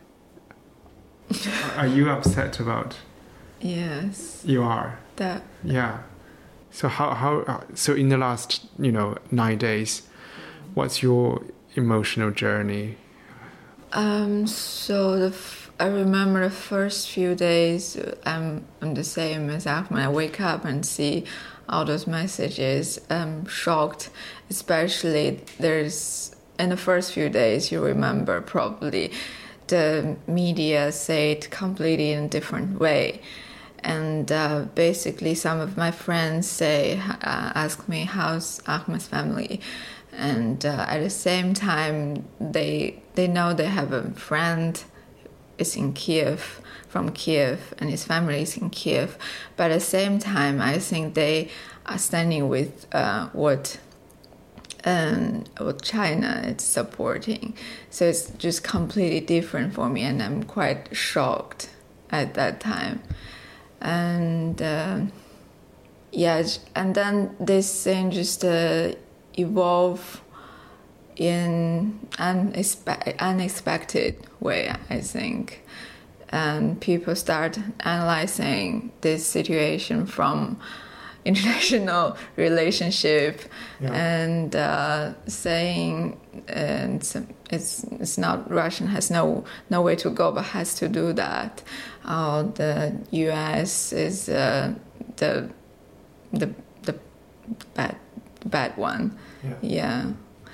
Are you upset about... Yes. You are? That. Yeah. So how, how, so in the last, you know, nine days, what's your emotional journey? Um, so the f- I remember the first few days, I'm, I'm the same as Ahmed. I wake up and see all those messages. I'm shocked, especially there's, in the first few days, you remember probably, the media say it completely in a different way. And uh, basically some of my friends say, uh, ask me, how's Ahmed's family? And uh, at the same time, they they know they have a friend is in Kiev, from Kiev, and his family is in Kiev. But at the same time, I think they are standing with uh, what um, what China is supporting. So it's just completely different for me, and I'm quite shocked at that time. And uh, yeah, and then this thing just uh, evolve in an unexpe- unexpected way, I think. And people start analyzing this situation from international relationship, yeah. and uh, saying uh, it's, it's it's not Russian has no no way to go but has to do that. Uh, the U S is uh, the the the bad bad one. Yeah. Yeah.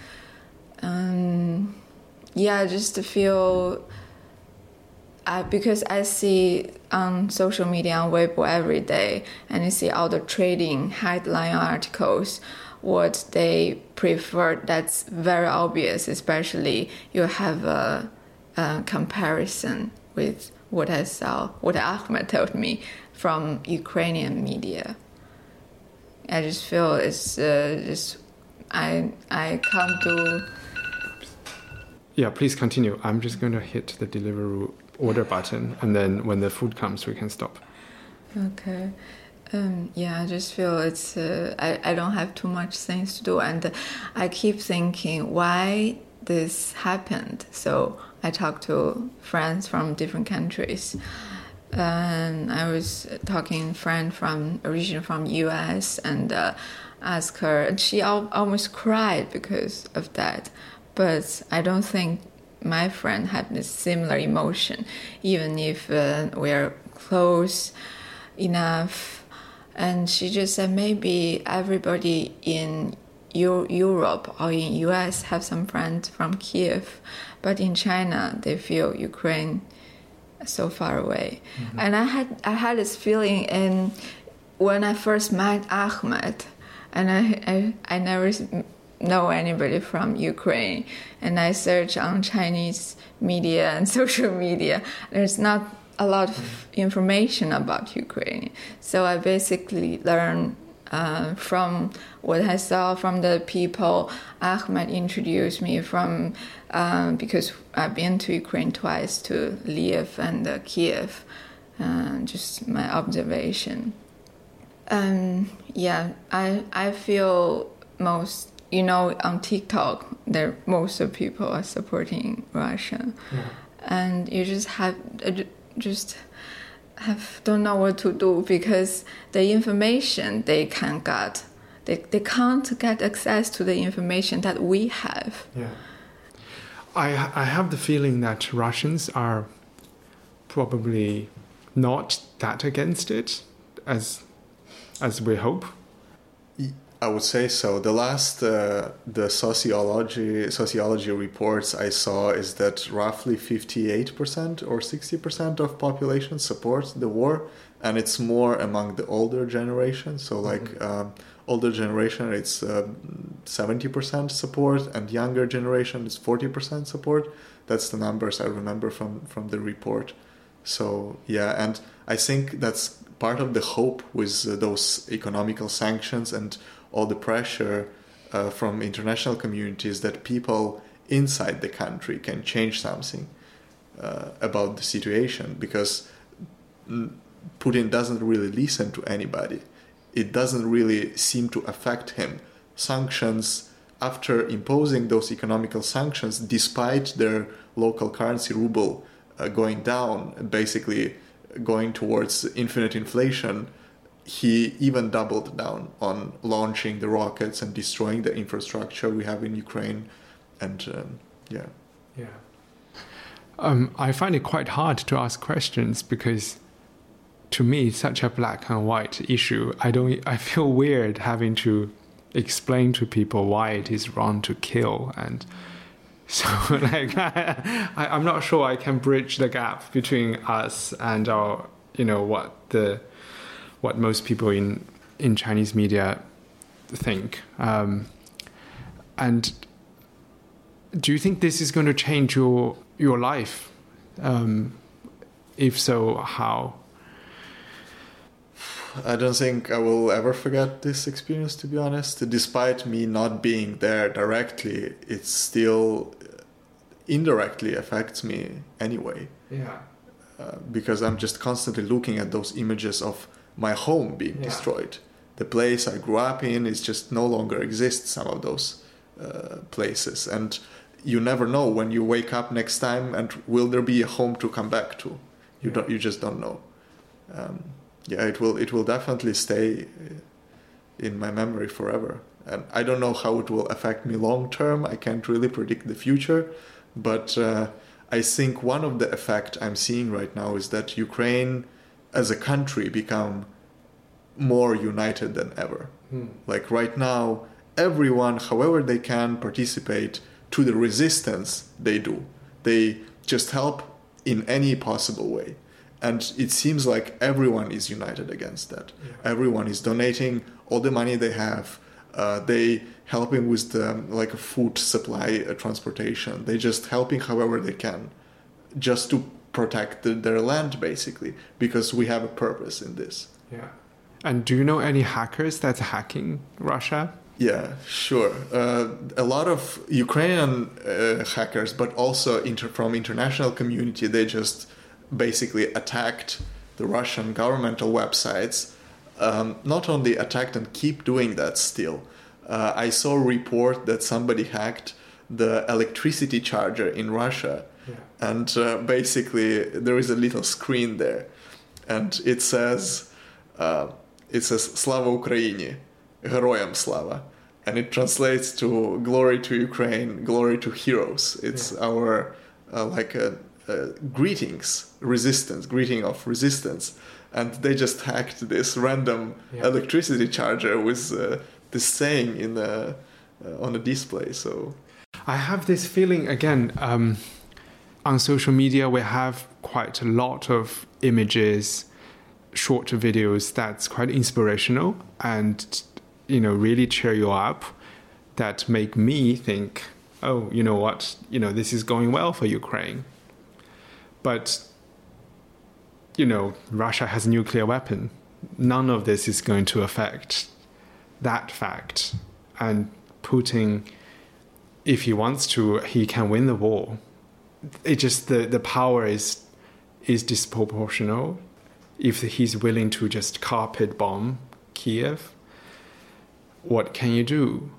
Um, yeah, just to feel. I, because I see on social media, on Weibo every day, and I see all the trading headline articles, what they prefer, that's very obvious, especially you have a, a comparison with what I saw, what Ahmed told me from Ukrainian media. I just feel it's uh, just, I, I can't do... Yeah, please continue. I'm just going to hit the Deliveroo order button, and then when the food comes we can stop. Okay. Um, yeah, I just feel it's uh, I, I don't have too much things to do, and I keep thinking why this happened. So I talked to friends from different countries, and I was talking to a friend from originally from U S and uh, asked her, and she al- almost cried because of that. But I don't think my friend had this similar emotion, even if uh, we're close enough. And she just said maybe everybody in Euro- Europe or in U S have some friends from Kiev, but in China they feel Ukraine so far away. Mm-hmm. And I had I had this feeling in when I first met Ahmed, and I I, I never know anybody from Ukraine, and I search on Chinese media and social media. There's not a lot of information about Ukraine, so I basically learned uh, from what I saw from the people Ahmed introduced me from, uh, because I've been to Ukraine twice, to Lviv and uh, Kiev, uh, just my observation. Um, yeah, I I feel most. You know, on TikTok, there most of people are supporting Russia, yeah. And you just have just have don't know what to do because the information they can get, they they can't get access to the information that we have. Yeah, I I have the feeling that Russians are probably not that against it. as as we hope? I would say so. The last uh, the sociology sociology reports I saw is that roughly fifty-eight percent or sixty percent of population support the war, and it's more among the older generation. So like mm-hmm. um, older generation, it's uh, seventy percent support, and younger generation is forty percent support. That's the numbers I remember from, from the report. So yeah, and I think that's part of the hope with uh, those economical sanctions and all the pressure uh, from international communities that people inside the country can change something uh, about the situation, because Putin doesn't really listen to anybody. It doesn't really seem to affect him. Sanctions, after imposing those economical sanctions, despite their local currency ruble uh, going down, basically going towards infinite inflation, he even doubled down on launching the rockets and destroying the infrastructure we have in Ukraine. And um, yeah. Yeah. Um, I find it quite hard to ask questions because to me, it's such a black and white issue. I don't, I feel weird having to explain to people why it is wrong to kill. And so like, I, I'm not sure I can bridge the gap between us and our, you know, what the, what most people in, in Chinese media think. Um, and do you think this is going to change your your life? Um, if so, how? I don't think I will ever forget this experience, to be honest. Despite me not being there directly, it still indirectly affects me anyway. Yeah. Uh, because I'm just constantly looking at those images of my home being yeah. destroyed. The place I grew up in is just no longer exists, some of those uh, places. And you never know when you wake up next time, and will there be a home to come back to? You yeah. don't. You just don't know. Um, yeah, it will. It will definitely stay in my memory forever. And I don't know how it will affect me long term. I can't really predict the future, but uh, I think one of the effects I'm seeing right now is that Ukraine, as a country, become more united than ever. Hmm. Like right now, everyone, however they can, participate to the resistance they do. They just help in any possible way. And it seems like everyone is united against that. Yeah. Everyone is donating all the money they have. Uh, they helping with the like food supply, uh, transportation. They just helping however they can, just to protect the, their land, basically, because we have a purpose in this. Yeah. And do you know any hackers that's hacking Russia? Yeah, sure. Uh, a lot of Ukrainian uh, hackers, but also inter- from international community, they just basically attacked the Russian governmental websites. Um, not only attacked and keep doing that still. Uh, I saw a report that somebody hacked the electricity charger in Russia. Yeah. And uh, basically there is a little screen there. And it says, uh, it says Slava Ukraini, Героям Slava. And it translates to glory to Ukraine, glory to heroes. It's yeah. our uh, like a, a greetings, resistance, greeting of resistance. And they just hacked this random yeah. electricity charger with uh, this saying in the uh, on the display. So I have this feeling again. Um, on social media, we have quite a lot of images, short videos that's quite inspirational and, you know, really cheer you up. That make me think, oh, you know what, you know, this is going well for Ukraine. But you know, Russia has a nuclear weapon. None of this is going to affect that fact. And Putin, if he wants to, he can win the war. It just, the, the power is is disproportional. If he's willing to just carpet bomb Kiev, what can you do?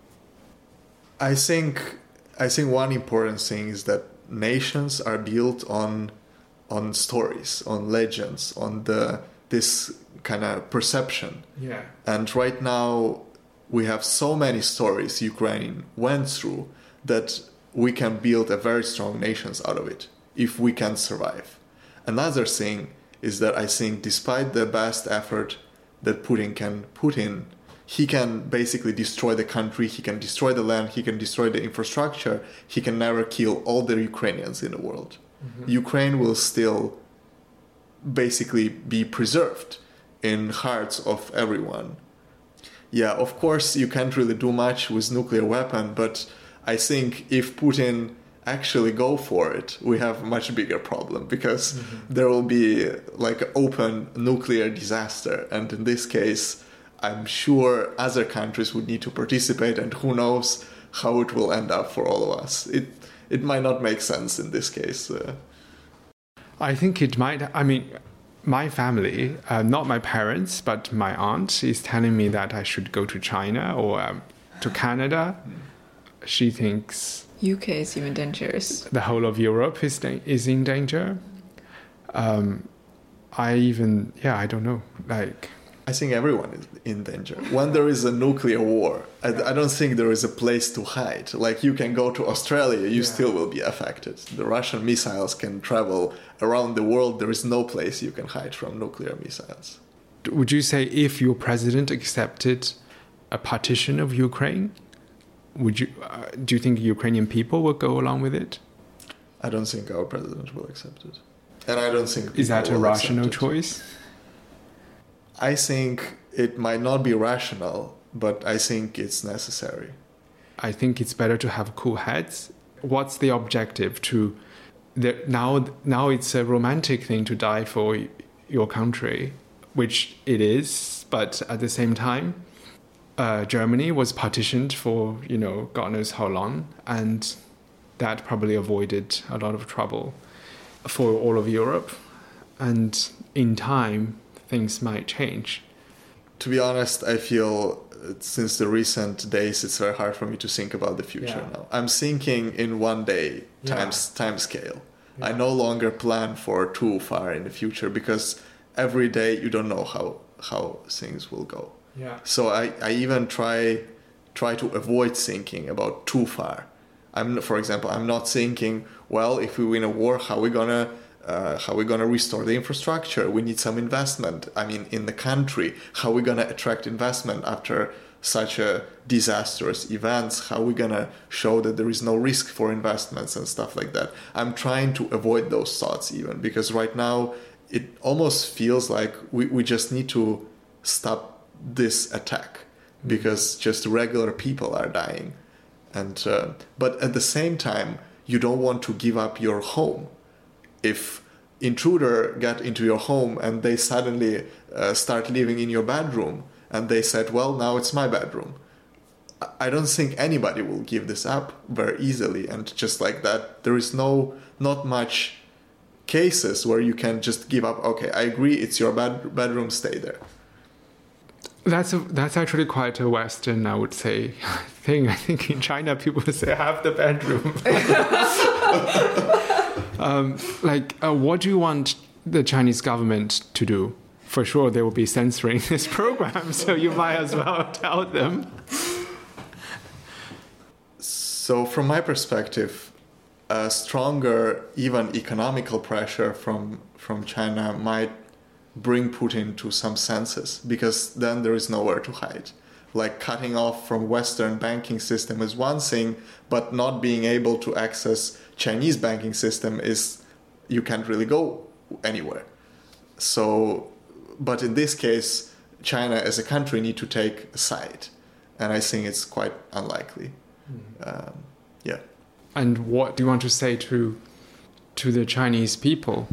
I think I think one important thing is that nations are built on on stories, on legends, on the this kind of perception. Yeah. And right now we have so many stories Ukraine went through that we can build a very strong nations out of it if we can survive. Another thing is that I think despite the best effort that Putin can put in, he can basically destroy the country, he can destroy the land, he can destroy the infrastructure, he can never kill all the Ukrainians in the world. Mm-hmm. Ukraine will still basically be preserved in hearts of everyone. Yeah, of course you can't really do much with nuclear weapon, but I think if Putin actually go for it, we have a much bigger problem, because mm-hmm. there will be like open nuclear disaster, and in this case I'm sure other countries would need to participate, and who knows how it will end up for all of us. It it might not make sense in this case. Uh, I think it might. I mean, my family, uh, not my parents, but my aunt is telling me that I should go to China or um, to Canada. She thinks U K is even dangerous. The whole of Europe is da- is in danger. Um, I even, yeah, I don't know. Like, I think everyone is in danger. When there is a nuclear war, I, I don't think there is a place to hide. Like, you can go to Australia, you yeah. still will be affected. The Russian missiles can travel around the world. There is no place you can hide from nuclear missiles. Would you say if your president accepted a partition of Ukraine, would you uh, do you think Ukrainian people will go along with it? I don't think our president will accept it. And I don't think... Is that a rational choice? I think it might not be rational, but I think it's necessary. I think it's better to have cool heads. What's the objective? To the, now, now it's a romantic thing to die for your country, which it is, but at the same time, uh, Germany was partitioned for, you know, God knows how long, and that probably avoided a lot of trouble for all of Europe. And in time, things might change. To be honest, I feel since the recent days, it's very hard for me to think about the future yeah. now. I'm thinking in one day times yeah. time scale. Yeah. I no longer plan for too far in the future, because every day you don't know how, how things will go. Yeah. So I, I even try try to avoid thinking about too far. I'm, for example, I'm not thinking, well, if we win a war, how are we gonna Uh, how are we going to restore the infrastructure? We need some investment. I mean, in the country, how are we going to attract investment after such a disastrous events? How are we going to show that there is no risk for investments and stuff like that? I'm trying to avoid those thoughts even, because right now it almost feels like we, we just need to stop this attack, because just regular people are dying. And uh, but at the same time, you don't want to give up your home. If intruder get into your home and they suddenly uh, start living in your bedroom and they said, well, now it's my bedroom, I don't think anybody will give this up very easily. And just like that, there is no not much cases where you can just give up. Okay, I agree, it's your bed- bedroom, stay there. That's a, that's actually quite a Western, I would say, thing. I think in China people say, have the bedroom. Um, like, uh, what do you want the Chinese government to do? For sure, they will be censoring this program, so you might as well tell them. So from my perspective, a stronger, even economical pressure from, from China might bring Putin to some senses, because then there is nowhere to hide. Like, cutting off from Western banking system is one thing, but not being able to access Chinese banking system is, you can't really go anywhere. So, but in this case, China as a country need to take a side, and I think it's quite unlikely. Mm. Um, yeah. And what do you want to say to to the Chinese people?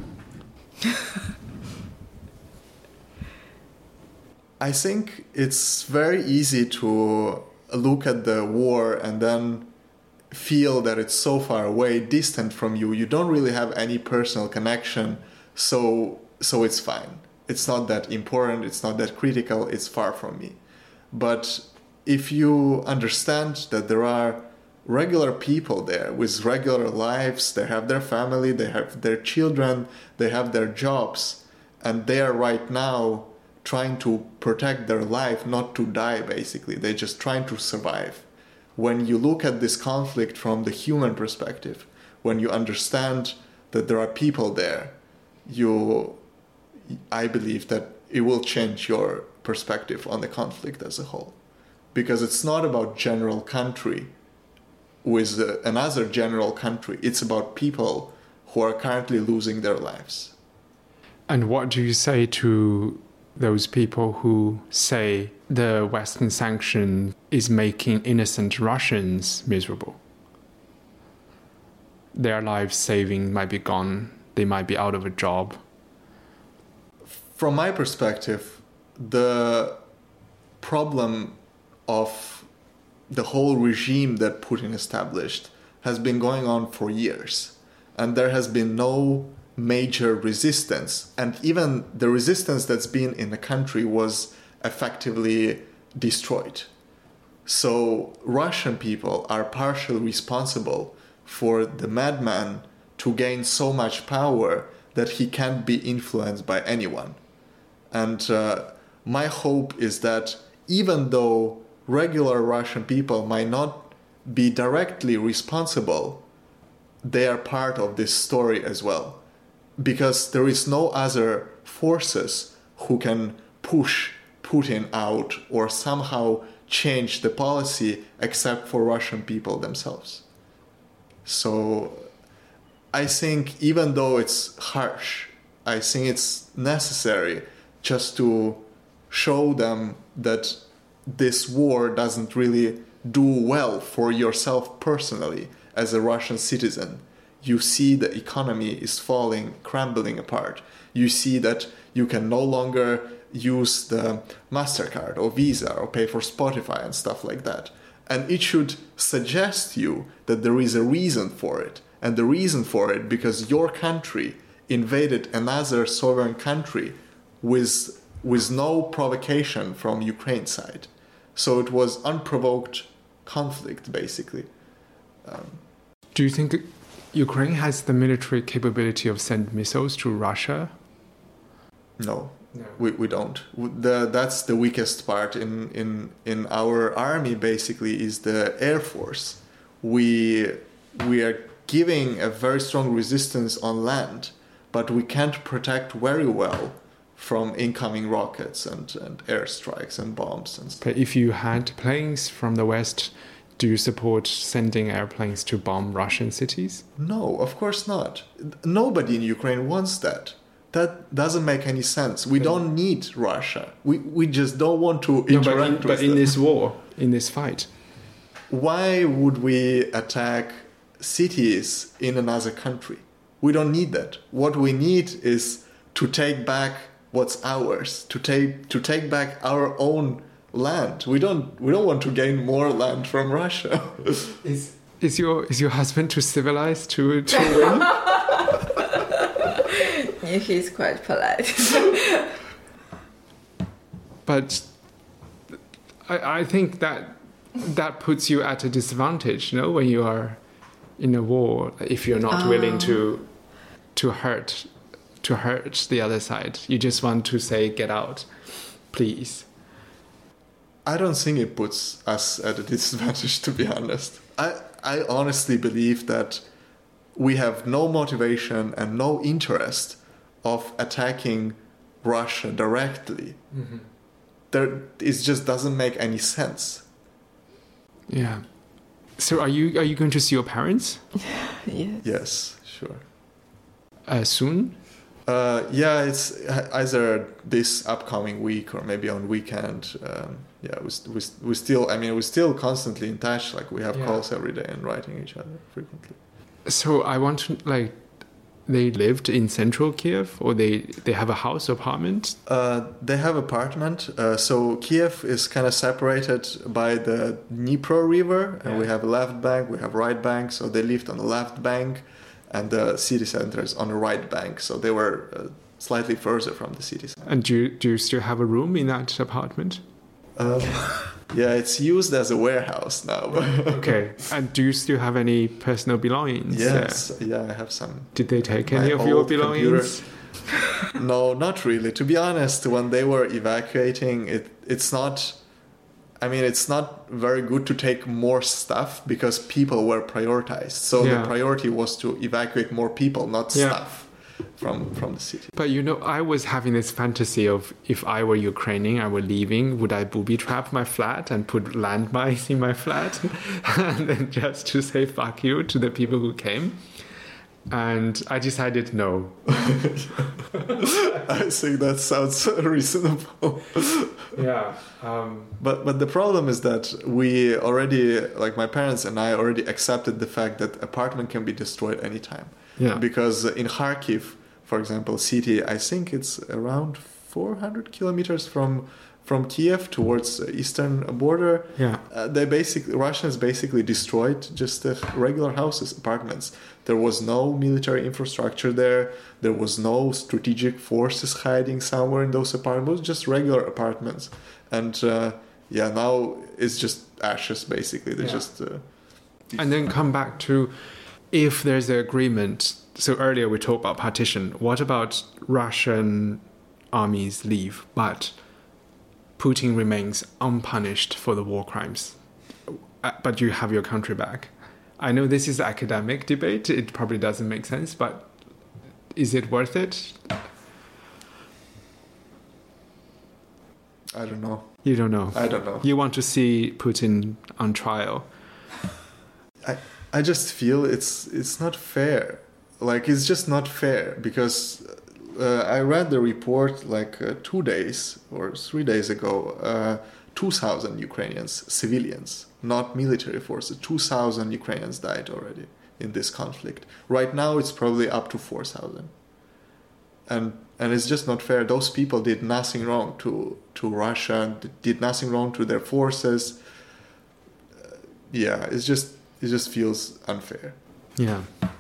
I think it's very easy to look at the war and then feel that it's so far away, distant from you. You don't really have any personal connection, so so it's fine. It's not that important, it's not that critical, it's far from me. But if you understand that there are regular people there with regular lives, they have their family, they have their children, they have their jobs, and they are right now trying to protect their life, not to die, basically. They're just trying to survive. When you look at this conflict from the human perspective, when you understand that there are people there, you I believe that it will change your perspective on the conflict as a whole. Because it's not about general country with uh, another general country. It's about people who are currently losing their lives. And what do you say to those people who say the Western sanction is making innocent Russians miserable? Their lives saving might be gone. They might be out of a job. From my perspective, the problem of the whole regime that Putin established has been going on for years. And there has been no major resistance. And even the resistance that's been in the country was effectively destroyed. So Russian people are partially responsible for the madman to gain so much power that he can't be influenced by anyone. And uh, my hope is that even though regular Russian people might not be directly responsible, they are part of this story as well. Because there is no other forces who can push Putin out or somehow change the policy except for Russian people themselves. So I think even though it's harsh, I think it's necessary just to show them that this war doesn't really do well for yourself personally as a Russian citizen. You see the economy is falling, crumbling apart. You see that you can no longer use the MasterCard or Visa or pay for Spotify and stuff like that. And it should suggest you that there is a reason for it. And the reason for it because your country invaded another sovereign country with, with no provocation from Ukraine's side. So it was unprovoked conflict, basically. Um, Do you think Ukraine has the military capability of sending missiles to Russia? No, no. We, we don't. The, that's the weakest part in, in, in our army, basically, is the Air Force. We, we are giving a very strong resistance on land, but we can't protect very well from incoming rockets and, and airstrikes and bombs and stuff. But if you had planes from the West, do you support sending airplanes to bomb Russian cities? No, of course not. Nobody in Ukraine wants that. That doesn't make any sense. We don't need Russia. We we just don't want to no, interact but in, with but in them. this war, in this fight. Why would we attack cities in another country? We don't need that. What we need is to take back what's ours, to take to take back our own land. We don't we don't want to gain more land from Russia. Is is your is your husband too civilized to to win? Yeah, he's quite polite. But I I think that that puts you at a disadvantage, you know, when you are in a war, if you're not oh. willing to to hurt to hurt the other side. You just want to say, get out, please. I don't think it puts us at a disadvantage, to be honest. I, I honestly believe that we have no motivation and no interest of attacking Russia directly. Mm-hmm. There, it just doesn't make any sense. Yeah. So are you are you going to see your parents? Yes. Yes, sure. Uh, soon? Uh, yeah, it's either this upcoming week or maybe on weekend. Um, yeah, we, we, we still, I mean, we're still constantly in touch. Like, we have yeah. calls every day and writing each other frequently. So I want to, like, they lived in central Kiev, or they, they have a house, apartment? Uh, they have apartment. Uh, so Kiev is kind of separated by the Dnipro River, and yeah. we have a left bank, we have right bank. So they lived on the left bank, and the city center is on the right bank. So they were uh, slightly further from the city center. And do you, do you still have a room in that apartment? Um, yeah, it's used as a warehouse now. Okay. And do you still have any personal belongings? Yes. There? Yeah, I have some. Did they take any of your belongings? No, not really. To be honest, when they were evacuating, it it's not... I mean, it's not very good to take more stuff because people were prioritized. So yeah. the priority was to evacuate more people, not yeah. stuff. from from the city. But you know, I was having this fantasy of if I were Ukrainian, I were leaving, would I booby trap my flat and put landmines in my flat, and then just to say fuck you to the people who came? And I decided no. I think that sounds reasonable. Yeah. Um, but but the problem is that we already, like my parents and I already accepted the fact that apartment can be destroyed anytime. Yeah. Because in Kharkiv, for example, city, I think it's around four hundred kilometers from from Kiev towards the eastern border. Yeah. Uh, they basically Russians basically destroyed just the regular houses, apartments. There was no military infrastructure there. There was no strategic forces hiding somewhere in those apartments. Just regular apartments, and uh, yeah, now it's just ashes basically. They Yeah. just uh, and then come back to if there's an agreement. So earlier we talked about partition. What about Russian armies leave, but Putin remains unpunished for the war crimes, uh, but you have your country back? I know this is academic debate. It probably doesn't make sense, but is it worth it? I don't know. You don't know. I don't know. You want to see Putin on trial. I I just feel it's it's not fair. Like it's just not fair because uh, I read the report like uh, two days or three days ago. Uh, two thousand Ukrainians, civilians, not military forces. two thousand Ukrainians died already in this conflict. Right now, it's probably up to four thousand. And and it's just not fair. Those people did nothing wrong to to Russia. Did nothing wrong to their forces. Uh, yeah, it's just it just feels unfair. Yeah.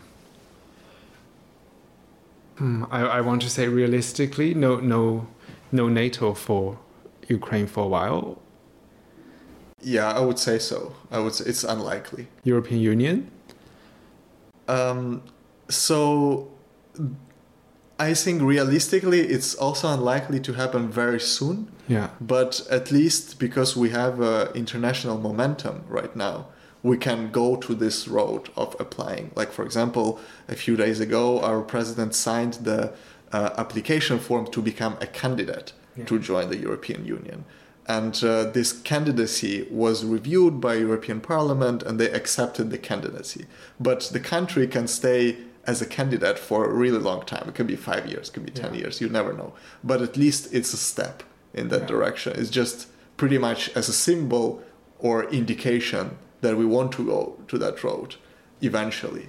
Hmm, I, I want to say realistically, no, no, no NATO for Ukraine for a while. Yeah, I would say so. I would say it's unlikely. European Union? Um, so I think realistically, it's also unlikely to happen very soon. Yeah. But at least because we have uh, international momentum right now, we can go to this road of applying. Like, for example, a few days ago, our president signed the uh, application form to become a candidate yeah. to join the European Union. And uh, this candidacy was reviewed by European Parliament and they accepted the candidacy. But the country can stay as a candidate for a really long time. It could be five years, it could be ten yeah. years, you never know. But at least it's a step in that yeah. direction. It's just pretty much as a symbol or indication that we want to go to that road eventually.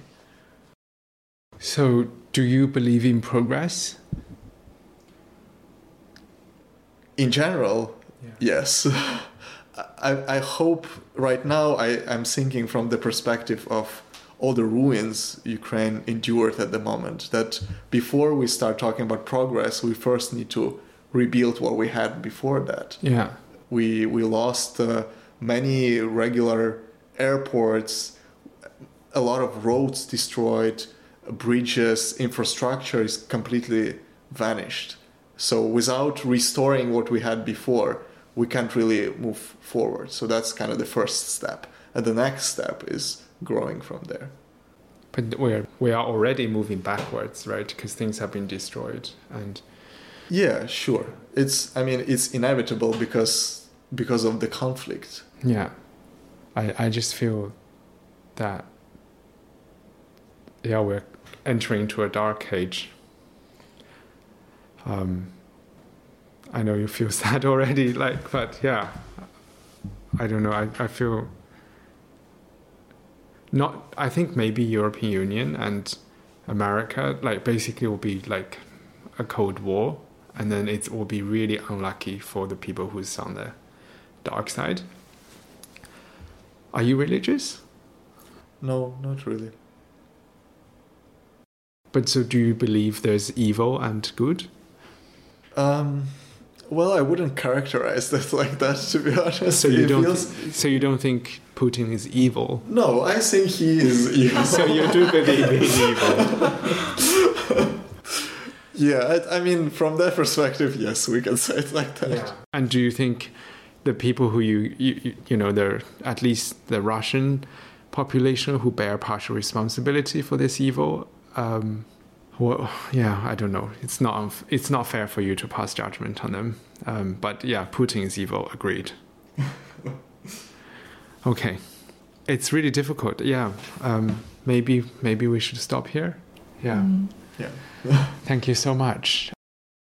So, do you believe in progress? In general, yeah. yes. I, I hope right now I, I'm thinking from the perspective of all the ruins Ukraine endured at the moment, that before we start talking about progress, we first need to rebuild what we had before that. Yeah. We, we lost uh, many regular airports, a lot of roads destroyed, bridges, infrastructure is completely vanished. So without restoring what we had before, we can't really move forward. So that's kind of the first step. And the next step is growing from there. But we're, we are already moving backwards, right? Because things have been destroyed. And yeah, sure. It's, I mean, it's inevitable because because of the conflict. Yeah. I, I just feel that, yeah, we're entering into a dark age. Um, I know you feel sad already, like, but yeah, I don't know. I, I feel not, I think maybe European Union and America, like, basically will be like a Cold War, and then it will be really unlucky for the people who's on the dark side. Are you religious? No, not really. But so do you believe there's evil and good? Um, well, I wouldn't characterize that like that, to be honest. So you it don't. Feels... Th- so you don't think Putin is evil? No, I think he is evil. So you do believe he's evil? Yeah, I, I mean, from that perspective, yes, we can say it like that. Yeah. And do you think the people who you, you, you know, they're at least the Russian population who bear partial responsibility for this evil, um, Well, yeah, I don't know. It's not unf- it's not fair for you to pass judgment on them. Um, but yeah, Putin is evil. Agreed. Okay, it's really difficult. Yeah, um, maybe maybe we should stop here. Yeah. Mm. Yeah. Thank you so much.